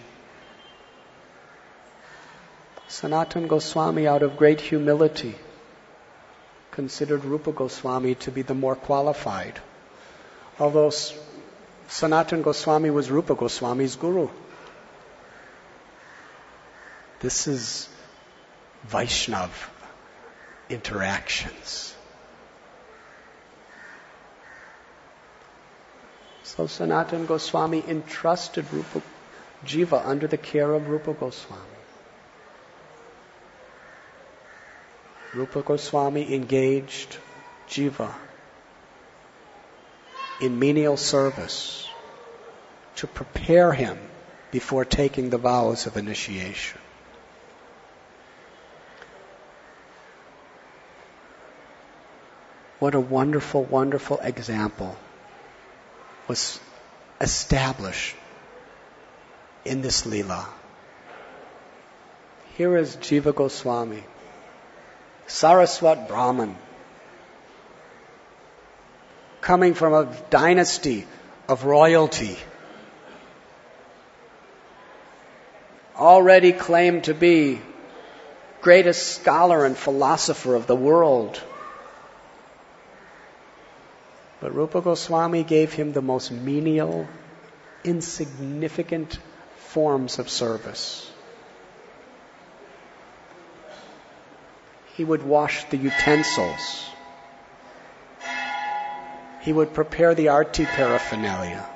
Sanatana Goswami, out of great humility, considered Rupa Goswami to be the more qualified, although Sanatana Goswami was Rupa Goswami's guru. This is Vaishnav interactions. So Sanatana Goswami entrusted Jiva under the care of Rupa Goswami. Rupa Goswami engaged Jiva in menial service to prepare him before taking the vows of initiation. What a wonderful, wonderful example was established in this Leela. Here is Jiva Goswami, Saraswat Brahman, coming from a dynasty of royalty, already claimed to be greatest scholar and philosopher of the world. But Rupa Goswami gave him the most menial, insignificant forms of service. He would wash the utensils. He would prepare the arti paraphernalia.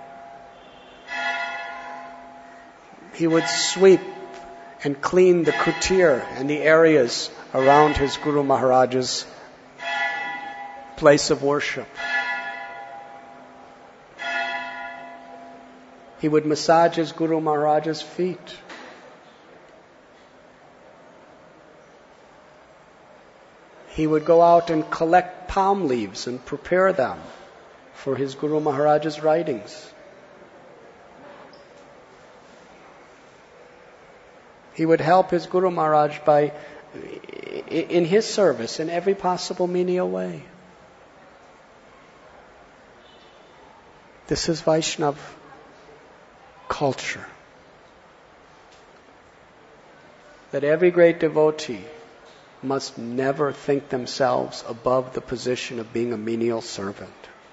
He would sweep and clean the kutir and the areas around his Guru Maharaj's place of worship. He would massage his Guru Maharaj's feet. He would go out and collect palm leaves and prepare them for his Guru Maharaj's writings. He would help his Guru Maharaj in his service in every possible menial way. This is Vaishnav culture. That every great devotee must never think themselves above the position of being a menial servant.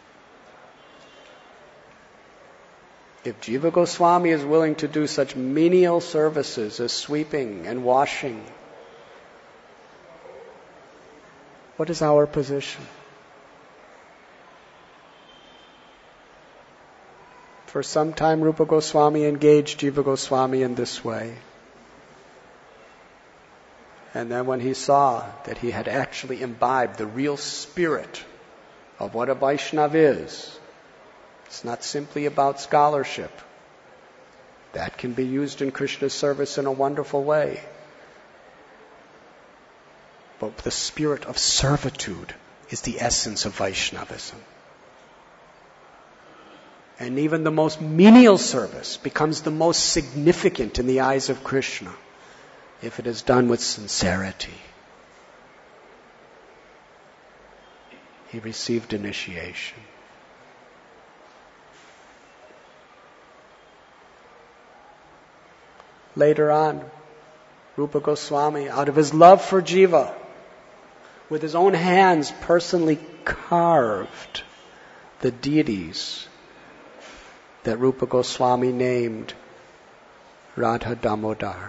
If Jiva Goswami is willing to do such menial services as sweeping and washing, what is our position? For some time, Rupa Goswami engaged Jiva Goswami in this way. And then when he saw that he had actually imbibed the real spirit of what a Vaishnava is, it's not simply about scholarship. That can be used in Krishna's service in a wonderful way. But the spirit of servitude is the essence of Vaishnavism. And even the most menial service becomes the most significant in the eyes of Krishna if it is done with sincerity. He received initiation. Later on, Rupa Goswami, out of his love for Jiva, with his own hands personally carved the deities that Rupa Goswami named Radha Damodar.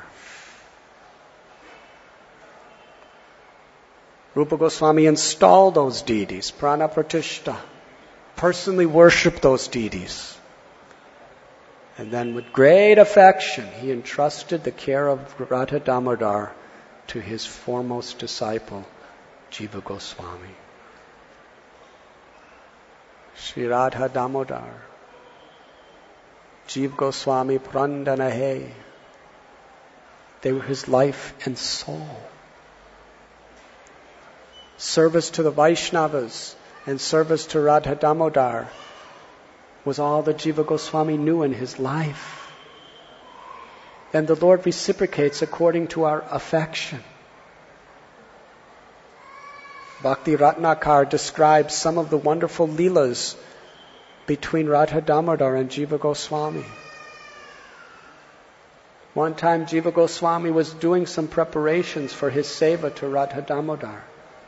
Rupa Goswami installed those deities, Prana Pratishta, personally worshipped those deities. And then with great affection, he entrusted the care of Radha Damodar to his foremost disciple, Jiva Goswami. Shri Radha Damodar, Jiva Goswami Prandanahe, they were his life and soul. Service to the Vaishnavas and service to Radha Damodar was all that Jiva Goswami knew in his life. then the Lord reciprocates according to our affection. Bhakti Ratnakar describes some of the wonderful leelas between Radha Damodar and Jiva Goswami. One time Jiva Goswami was doing some preparations for his seva to Radha Damodar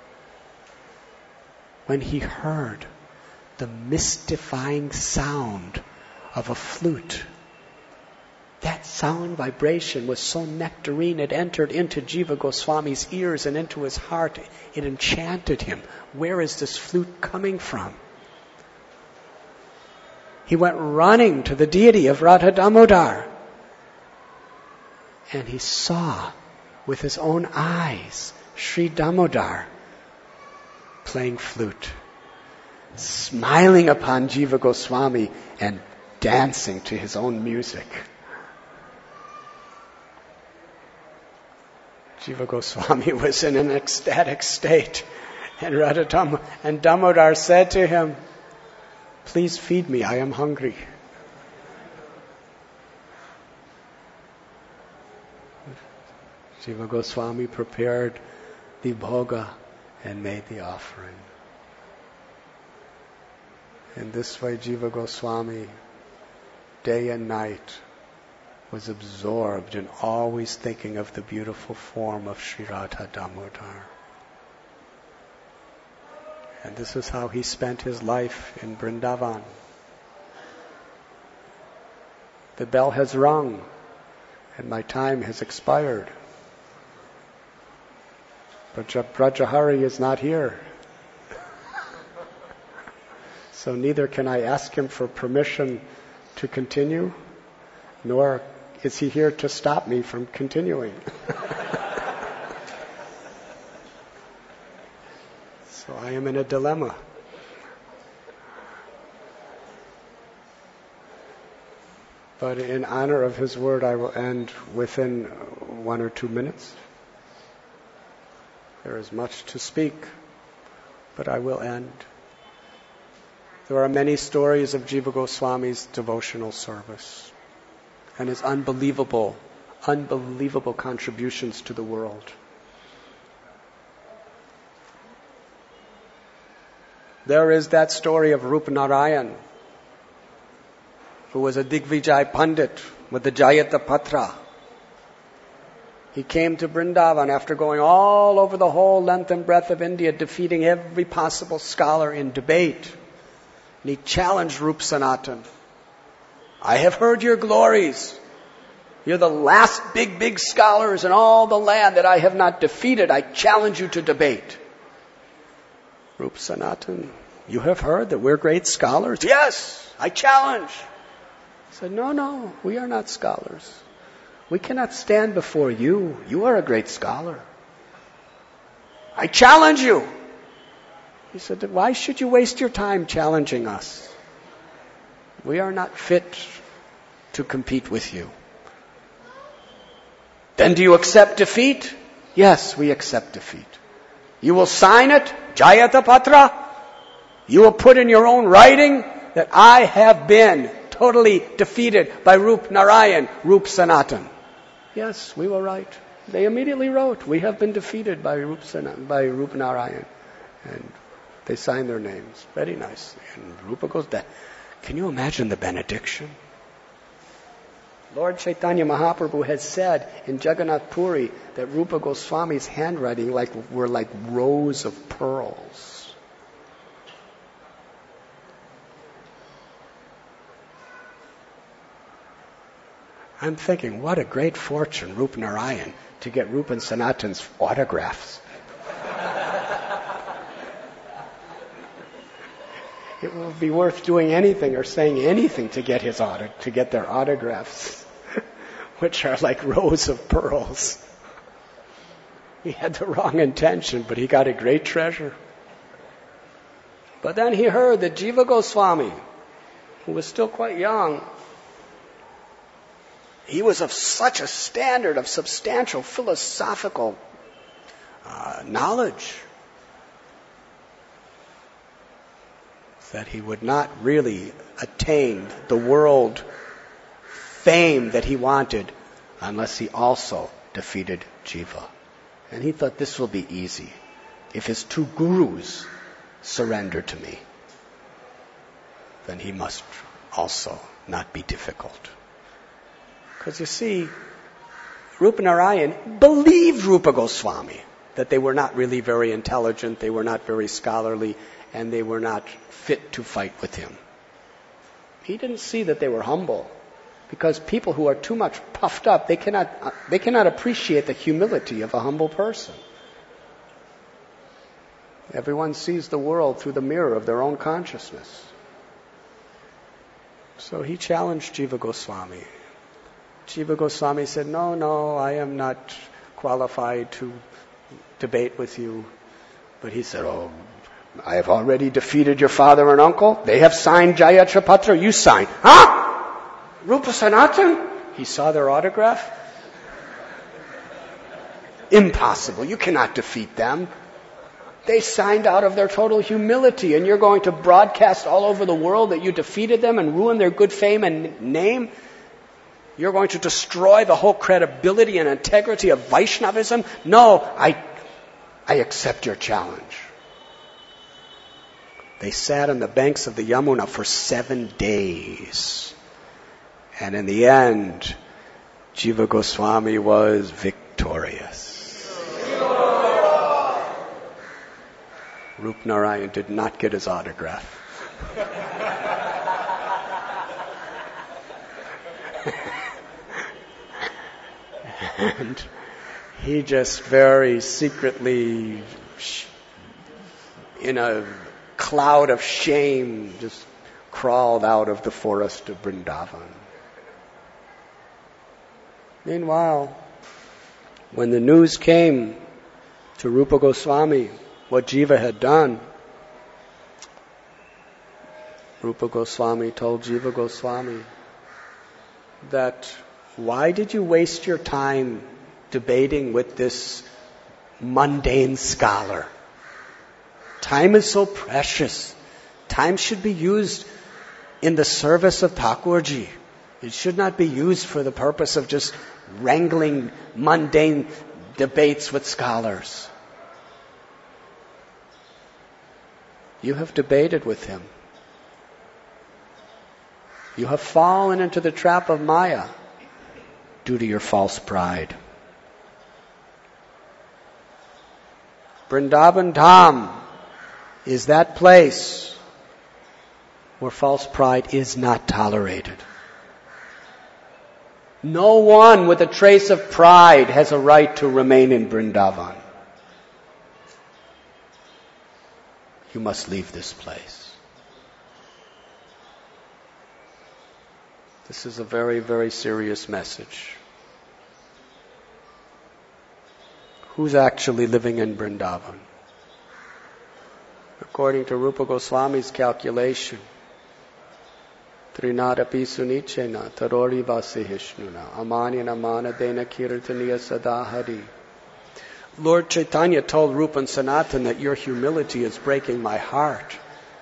when he heard the mystifying sound of a flute. That sound vibration was so nectarine, it entered into Jiva Goswami's ears and into his heart. It enchanted him. Where is this flute coming from? He went running to the deity of Radha Damodar. And he saw with his own eyes Sri Damodar playing flute, smiling upon Jiva Goswami and dancing to his own music. Jiva Goswami was in an ecstatic state, and Damodar said to him, "Please feed me, I am hungry." Jiva Goswami prepared the bhoga and made the offering. In this way, Jiva Goswami, day and night, was absorbed in always thinking of the beautiful form of Sri Radha Damodar. And this is how he spent his life in Vrindavan. The bell has rung, and my time has expired. But Brajahari is not here. So neither can I ask him for permission to continue, nor is he here to stop me from continuing. So I am in a dilemma. But in honor of his word, I will end within 1 or 2 minutes. There is much to speak, but I will end. There are many stories of Jiva Goswami's devotional service and his unbelievable contributions to the world. There is that story of Rup Narayan, who was a Digvijay Pandit with the Jayata Patra. He came to Vrindavan after going all over the whole length and breadth of India, defeating every possible scholar in debate. And he challenged Rup Sanatan. "I have heard your glories. You're the last big scholars in all the land that I have not defeated. I challenge you to debate." Rup Sanatan, "You have heard that we're great scholars?" "Yes, I challenge." He said, No, we are not scholars. We cannot stand before you. You are a great scholar. "I challenge you." He said, "Why should you waste your time challenging us? We are not fit to compete with you." "Then do you accept defeat?" "Yes, we accept defeat." "You will sign it, Jayata Patra? You will put in your own writing that I have been totally defeated by Rup Narayan, Rup Sanatan?" "Yes, we will write." They immediately wrote, "We have been defeated by Rup Narayan." And they signed their names. Very nice. And Rupa goes down. Can you imagine the benediction? Lord Chaitanya Mahaprabhu has said in Jagannath Puri that Rupa Goswami's handwriting were like rows of pearls. I'm thinking, what a great fortune, Rup Narayan, to get Rup and Sanatan's autographs. It will be worth doing anything or saying anything to get to get their autographs, which are like rows of pearls. He had the wrong intention, but he got a great treasure. But then he heard that Jiva Goswami, who was still quite young, he was of such a standard of substantial philosophical knowledge that he would not really attain the world fame that he wanted unless he also defeated Jiva. And he thought this will be easy. If his two gurus surrender to me, then he must also not be difficult. Because you see, Rupa Narayan believed Rupa Goswami, that they were not really very intelligent, they were not very scholarly, and they were not fit to fight with him. He didn't see that they were humble, because people who are too much puffed up, they cannot appreciate the humility of a humble person. Everyone sees the world through the mirror of their own consciousness. So he challenged Jiva Goswami. Jiva Goswami said, no, I am not qualified to debate with you. But he said, I have already defeated your father and uncle. They have signed Jayatra Patra. You sign. Huh? Rupa Sanatan? He saw their autograph. Impossible. You cannot defeat them. They signed out of their total humility, and you're going to broadcast all over the world that you defeated them and ruin their good fame and name? You're going to destroy the whole credibility and integrity of Vaishnavism? No, I accept your challenge. They sat on the banks of the Yamuna for 7 days. And in the end, Jiva Goswami was victorious. Rup Narayan did not get his autograph. And he just very secretly, in a cloud of shame, just crawled out of the forest of Vrindavan. Meanwhile, when the news came to Rupa Goswami what Jiva had done, Rupa Goswami told Jiva Goswami that, why did you waste your time debating with this mundane scholar? Time is so precious. Time should be used in the service of Thakurji. It should not be used for the purpose of just wrangling mundane debates with scholars. You have debated with him. You have fallen into the trap of Maya due to your false pride. Vrindavan Dham is that place where false pride is not tolerated. No one with a trace of pride has a right to remain in Vrindavan. You must leave this place. This is a very, very serious message. Who's actually living in Vrindavan? According to Rupa Goswami's calculation, Trinadapi sunichena tarori vasihishnuna amanyana manadena kirtaniya sadahari. Lord Chaitanya told Rupa and Sanatan that your humility is breaking my heart.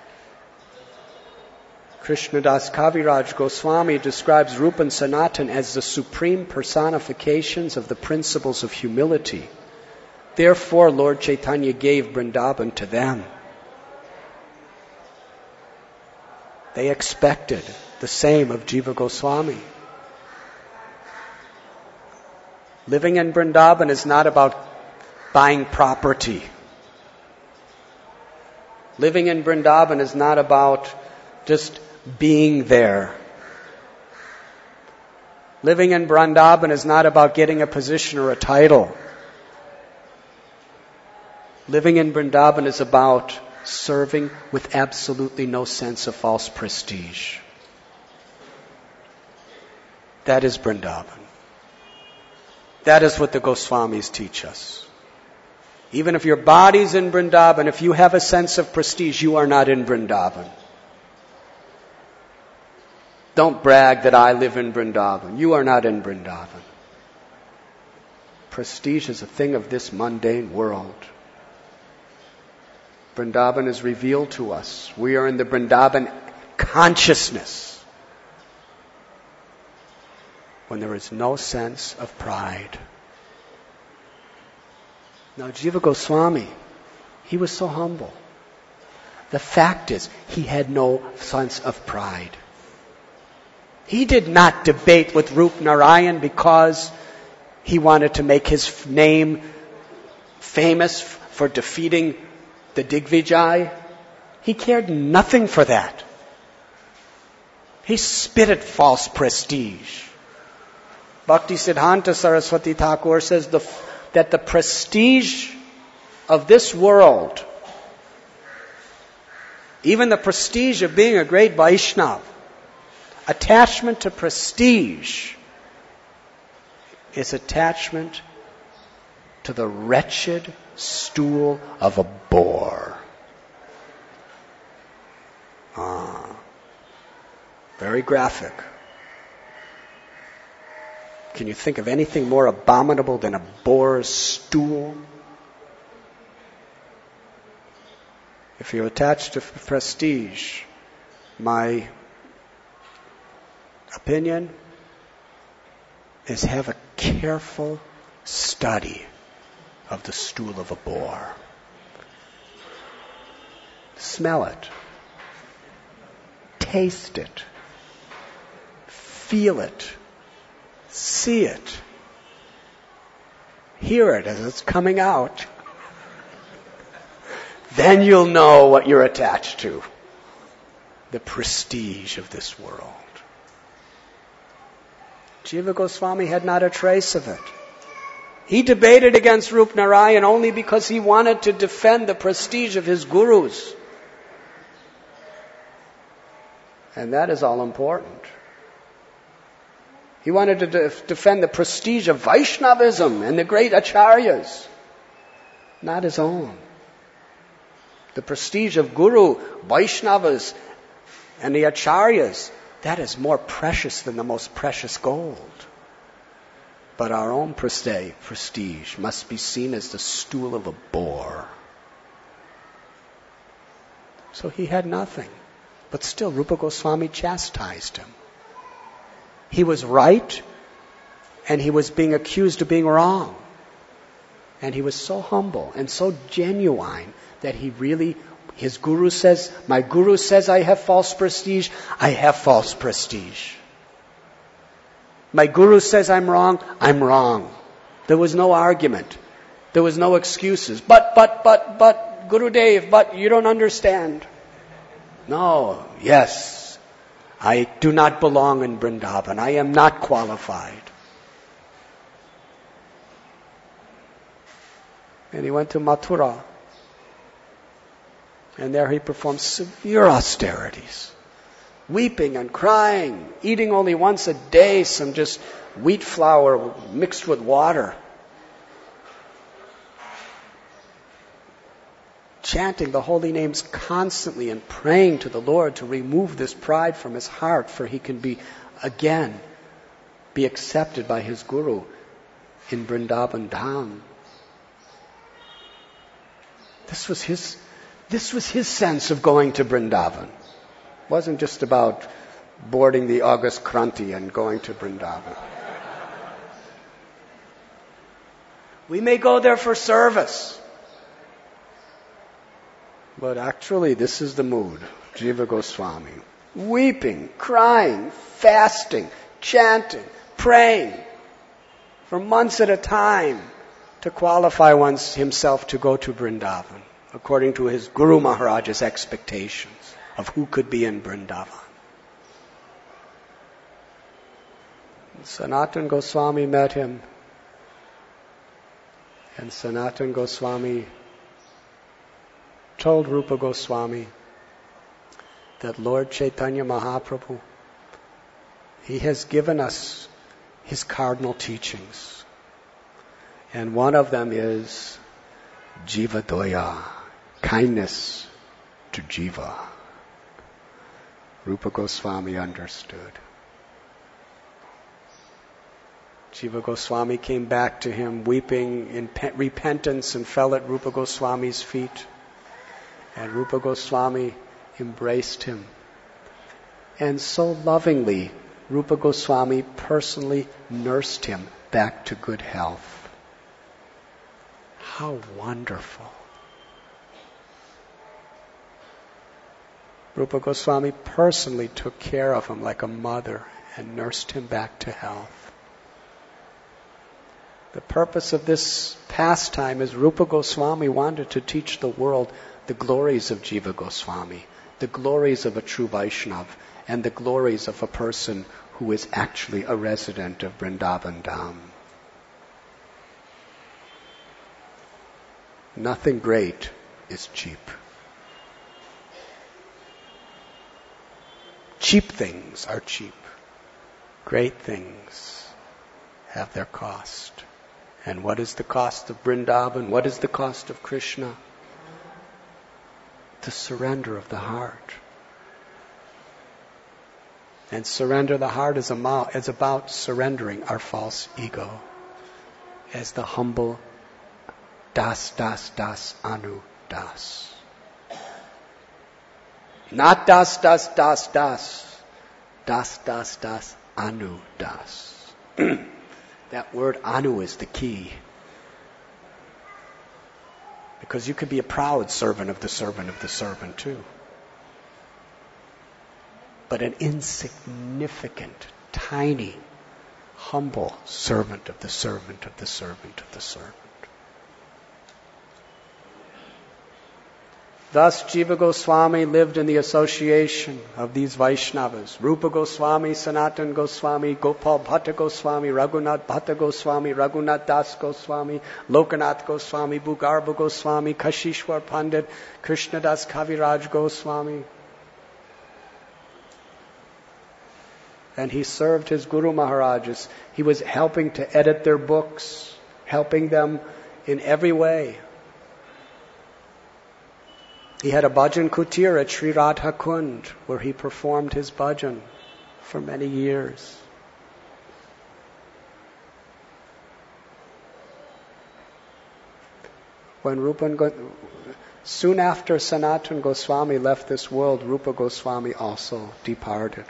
Krishnadas Kaviraj Goswami describes Rupa and Sanatan as the supreme personifications of the principles of humility. Therefore, Lord Chaitanya gave Vrindavan to them. They expected the same of Jiva Goswami. Living in Vrindavan is not about buying property. Living in Vrindavan is not about just being there. Living in Vrindavan is not about getting a position or a title. Living in Vrindavan is about serving with absolutely no sense of false prestige. That is Vrindavan. That is what the Goswamis teach us. Even if your body's in Vrindavan, if you have a sense of prestige, you are not in Vrindavan. Don't brag that I live in Vrindavan. You are not in Vrindavan. Prestige is a thing of this mundane world. Vrindavan is revealed to us. We are in the Vrindavan consciousness. when there is no sense of pride. Now, Jiva Goswami, he was so humble. The fact is, he had no sense of pride. He did not debate with Rup Narayan because he wanted to make his name famous for defeating the Digvijay. He cared nothing for that. He spit at false prestige. Bhakti Siddhanta Saraswati Thakur says that the prestige of this world, even the prestige of being a great Vaishnava, attachment to prestige is attachment to the wretched stool of a boar. Very graphic. Can you think of anything more abominable than a boar's stool? If you're attached to prestige, my opinion is have a careful study of the stool of a boar. Smell it. Taste it. Feel it. See it. Hear it as it's coming out. Then you'll know what you're attached to. The prestige of this world. Jiva Goswami had not a trace of it. He debated against Rup Narayan only because he wanted to defend the prestige of his gurus. And that is all important. He wanted to defend the prestige of Vaishnavism and the great acharyas, not his own. The prestige of Guru, Vaishnavas, and the acharyas, that is more precious than the most precious gold. But our own prestige must be seen as the stool of a boar. So he had nothing. But still, Rupa Goswami chastised him. He was right, and he was being accused of being wrong. And he was so humble and so genuine that his guru says, my guru says I have false prestige, I have false prestige. My guru says I'm wrong, I'm wrong. There was no argument. There was no excuses. But, Gurudev, but you don't understand. No, yes, I do not belong in Vrindavan. I am not qualified. And he went to Mathura. And there he performed severe austerities. Weeping and crying, eating only once a day some just wheat flour mixed with water. Chanting the holy names constantly and praying to the Lord to remove this pride from his heart, for he can be accepted by his guru in Vrindavan Dham. This was his sense of going to Vrindavan. It wasn't just about boarding the August Kranti and going to Vrindavan. We may go there for service. But actually, this is the mood. Jiva Goswami. Weeping, crying, fasting, chanting, praying for months at a time to qualify himself to go to Vrindavan, according to his Guru Maharaj's expectations of who could be in Vrindavan. Sanatan Goswami met him, and Sanatan Goswami told Rupa Goswami that Lord Chaitanya Mahaprabhu, he has given us his cardinal teachings. And one of them is Jiva Doya, kindness to Jiva. Rupa Goswami understood. Jiva Goswami came back to him weeping in repentance and fell at Rupa Goswami's feet. And Rupa Goswami embraced him and so lovingly Rupa Goswami personally nursed him back to good health. How wonderful. Rupa Goswami personally took care of him like a mother and nursed him back to health. The purpose of this pastime is Rupa Goswami wanted to teach the world the glories of Jiva Goswami, the glories of a true Vaishnav, and the glories of a person who is actually a resident of Vrindavan Dham. Nothing great is cheap. Cheap things are cheap. Great things have their cost. And what is the cost of Vrindavan? What is the cost of Krishna? The surrender of the heart. And surrender the heart is about surrendering our false ego as the humble Das, Das, Das, Anu, Das. Not Das, Das, Das, Das. Das, Das, Das, Anu, Das. That word Anu is the key. Because you could be a proud servant of the servant of the servant too. But an insignificant, tiny, humble servant of the servant of the servant of the servant. Thus, Jiva Goswami lived in the association of these Vaishnavas. Rupa Goswami, Sanatan Goswami, Gopal Bhatta Goswami, Raghunath Bhatta Goswami, Raghunath Das Goswami, Lokanath Goswami, Bhugarba Goswami, Kashishwar Pandit, Krishnadas Kaviraj Goswami. And he served his Guru Maharajas. He was helping to edit their books, helping them in every way. He had a bhajan kutir at Sri Radha Kund where he performed his bhajan for many years. Soon after Sanatan Goswami left this world, Rupa Goswami also departed.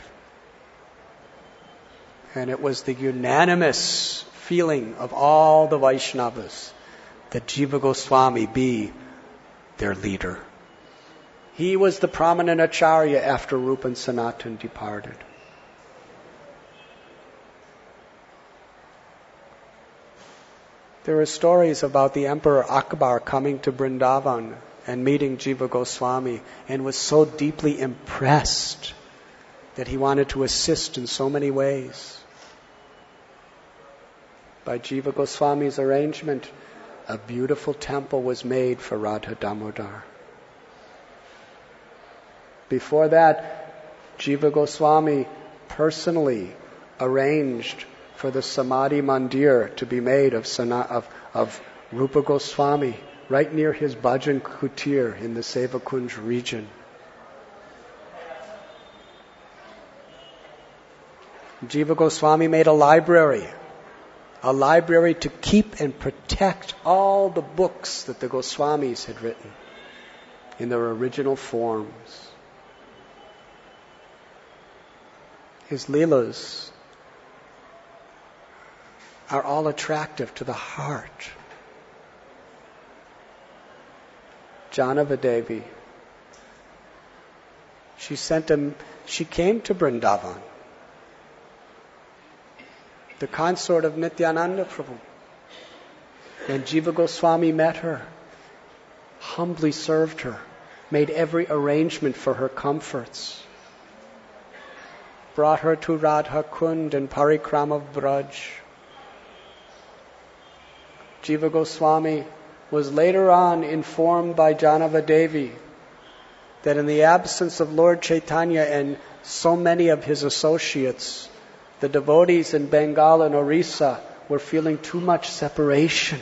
And it was the unanimous feeling of all the Vaishnavas that Jiva Goswami be their leader. He was the prominent acharya after Rupa and Sanatan departed. There are stories about the Emperor Akbar coming to Vrindavan and meeting Jiva Goswami and was so deeply impressed that he wanted to assist in so many ways. By Jiva Goswami's arrangement, a beautiful temple was made for Radha Damodar. Before that, Jiva Goswami personally arranged for the Samadhi Mandir to be made of Rupa Goswami right near his bhajan kutir in the Sevakunj region. Jiva Goswami made a library to keep and protect all the books that the Goswamis had written in their original forms. His leelas are all attractive to the heart. Janava Devi, she came to Vrindavan, the consort of Nityananda Prabhu. And Jiva Goswami met her, humbly served her, made every arrangement for her comforts, brought her to Radha Kund and Parikrama Braj. Jiva Goswami was later on informed by Janava Devi that in the absence of Lord Chaitanya and so many of his associates, the devotees in Bengal and Orissa were feeling too much separation.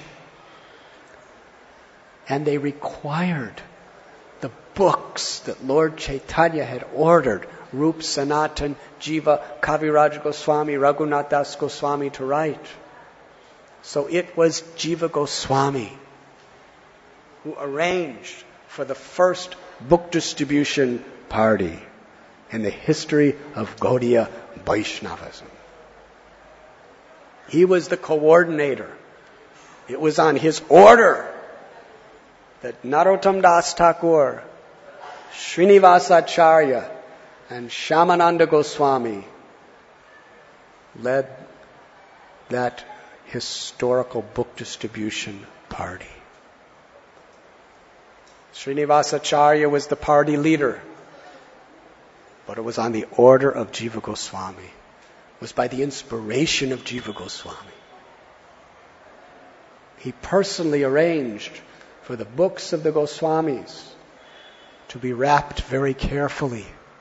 And they required the books that Lord Chaitanya had ordered Rup, Sanatan, Jiva, Kaviraj Goswami, Raghunath Das Goswami to write. So it was Jiva Goswami who arranged for the first book distribution party in the history of Gaudiya Vaishnavism. He was the coordinator. It was on his order that Narottam Das Thakur, Srinivasacharya, and Shyamananda Goswami led that historical book distribution party. Srinivasacharya was the party leader, but it was on the order of Jiva Goswami. It was by the inspiration of Jiva Goswami. He personally arranged for the books of the Goswamis to be wrapped very carefully.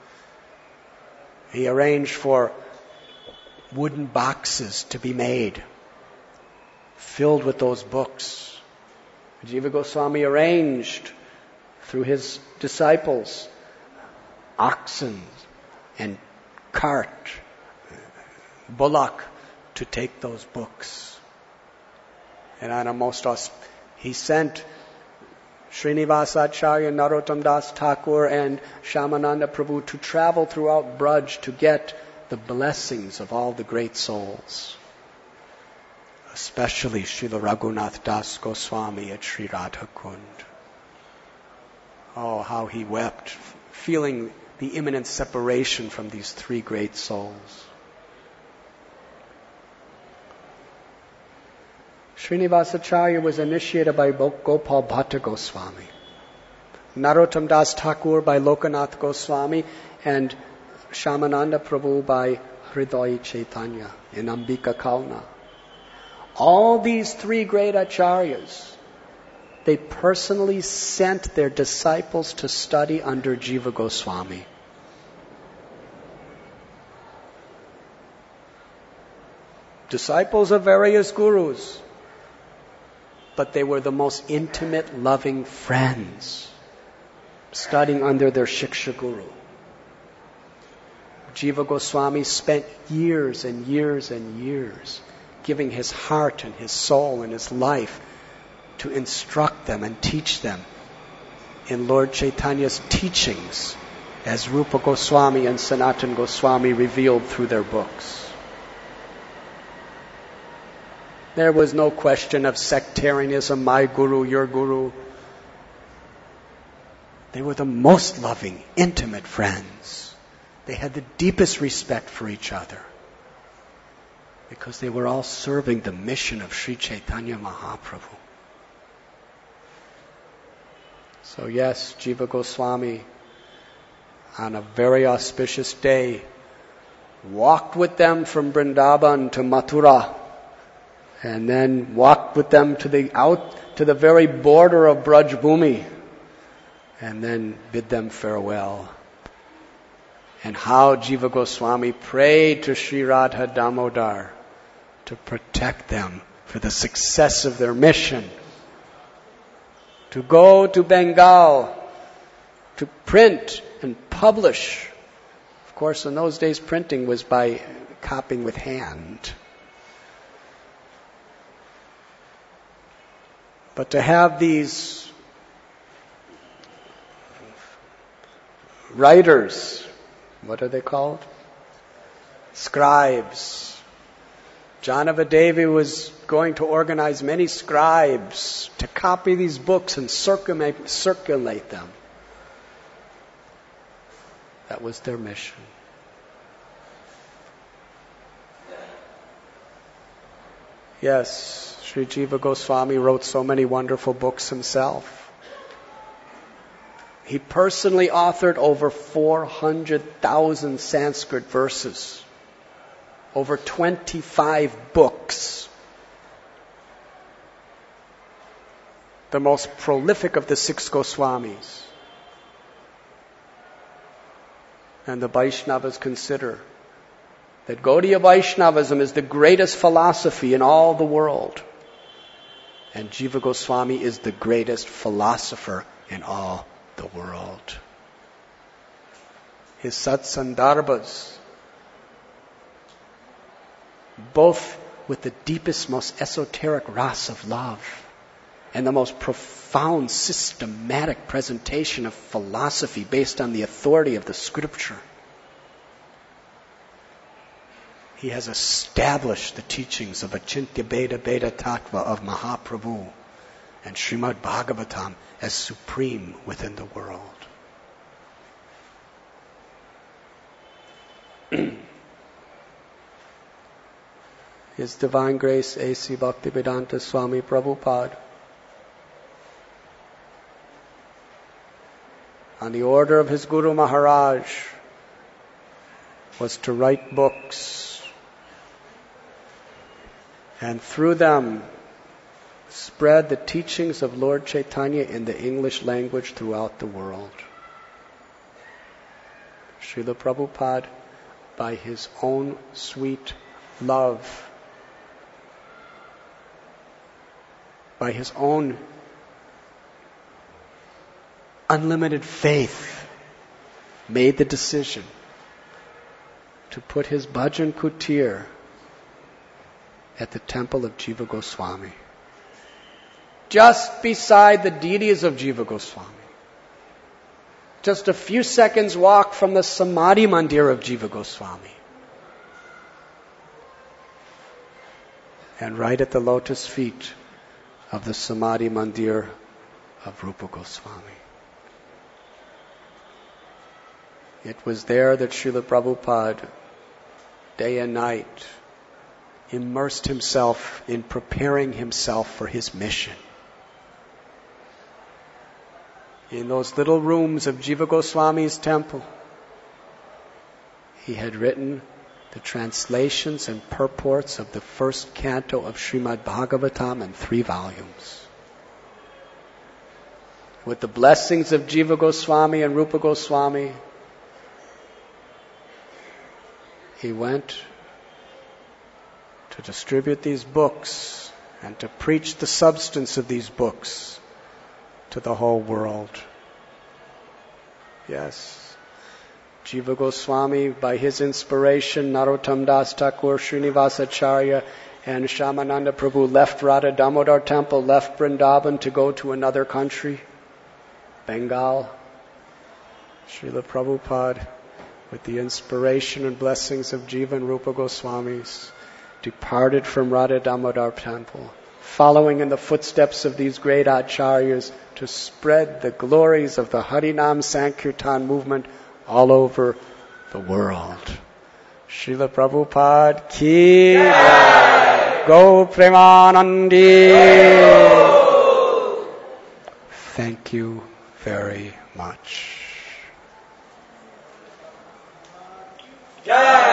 He arranged for wooden boxes to be made, filled with those books. Jiva Goswami arranged through his disciples oxen and cart, bullock to take those books. And on a most he sent Srinivasacharya, Narottam Das Thakur, and Shyamananda Prabhu to travel throughout Braj to get the blessings of all the great souls, especially Srila Raghunath Das Goswami at Sri Radha Kund. Oh, how he wept, feeling the imminent separation from these three great souls. Srinivasacharya was initiated by Gopal Bhatta Goswami, Narottam Das Thakur by Lokanath Goswami, and Shyamananda Prabhu by Hriday Chaitanya in Ambika Kalna. All these three great acharyas, they personally sent their disciples to study under Jiva Goswami. Disciples of various gurus, but they were the most intimate, loving friends, studying under their Shiksha Guru. Jiva Goswami spent years and years and years giving his heart and his soul and his life to instruct them and teach them in Lord Chaitanya's teachings as Rupa Goswami and Sanatan Goswami revealed through their books. There was no question of sectarianism, my guru, your guru. They were the most loving, intimate friends. They had the deepest respect for each other because they were all serving the mission of Sri Chaitanya Mahaprabhu. So yes, Jiva Goswami, on a very auspicious day, walked with them from Vrindavan to Mathura, and then walked with them to the very border of Braj Bhumi, and then bid them farewell. And how Jiva Goswami prayed to Sri Radha Damodar to protect them for the success of their mission, to go to Bengal, to print and publish. Of course, in those days, printing was by copying with hand. But to have these writers, what are they called? Scribes. Janavadevi was going to organize many scribes to copy these books and circulate them. That was their mission. Yes, Sri Jiva Goswami wrote so many wonderful books himself. He personally authored over 400,000 Sanskrit verses, over 25 books. The most prolific of the 6 Goswamis. And the Vaishnavas consider that Gaudiya Vaishnavism is the greatest philosophy in all the world. And Jiva Goswami is the greatest philosopher in all the world. His Satsandarbhas, both with the deepest, most esoteric rasa of love and the most profound, systematic presentation of philosophy based on the authority of the scripture. He has established the teachings of Achintya Bheda Bheda Tattva of Mahaprabhu and Srimad Bhagavatam as supreme within the world. His Divine Grace A.C. Bhaktivedanta Swami Prabhupada, on the order of his Guru Maharaj, was to write books and through them spread the teachings of Lord Chaitanya in the English language throughout the world. Srila Prabhupada, by his own sweet love, by his own unlimited faith, made the decision to put his bhajan kutir at the temple of Jiva Goswami, just beside the deities of Jiva Goswami. Just a few seconds walk from the Samadhi Mandir of Jiva Goswami. And right at the lotus feet of the Samadhi Mandir of Rupa Goswami. It was there that Srila Prabhupada, day and night, immersed himself in preparing himself for his mission. In those little rooms of Jiva Goswami's temple, he had written the translations and purports of the first canto of Srimad Bhagavatam in 3 volumes. With the blessings of Jiva Goswami and Rupa Goswami, he went to distribute these books and to preach the substance of these books to the whole world. Yes. Jiva Goswami, by his inspiration, Narottam Das Thakur, Srinivasacharya, and Shyamananda Prabhu left Radha Damodar temple, left Vrindavan to go to another country, Bengal. Srila Prabhupada, with the inspiration and blessings of Jiva and Rupa Goswamis, departed from Radha Damodar temple, following in the footsteps of these great acharyas to spread the glories of the Harinam Sankirtan movement all over the world. Srila Prabhupada ki jai. Go Premanandi. Thank you very much. Jai.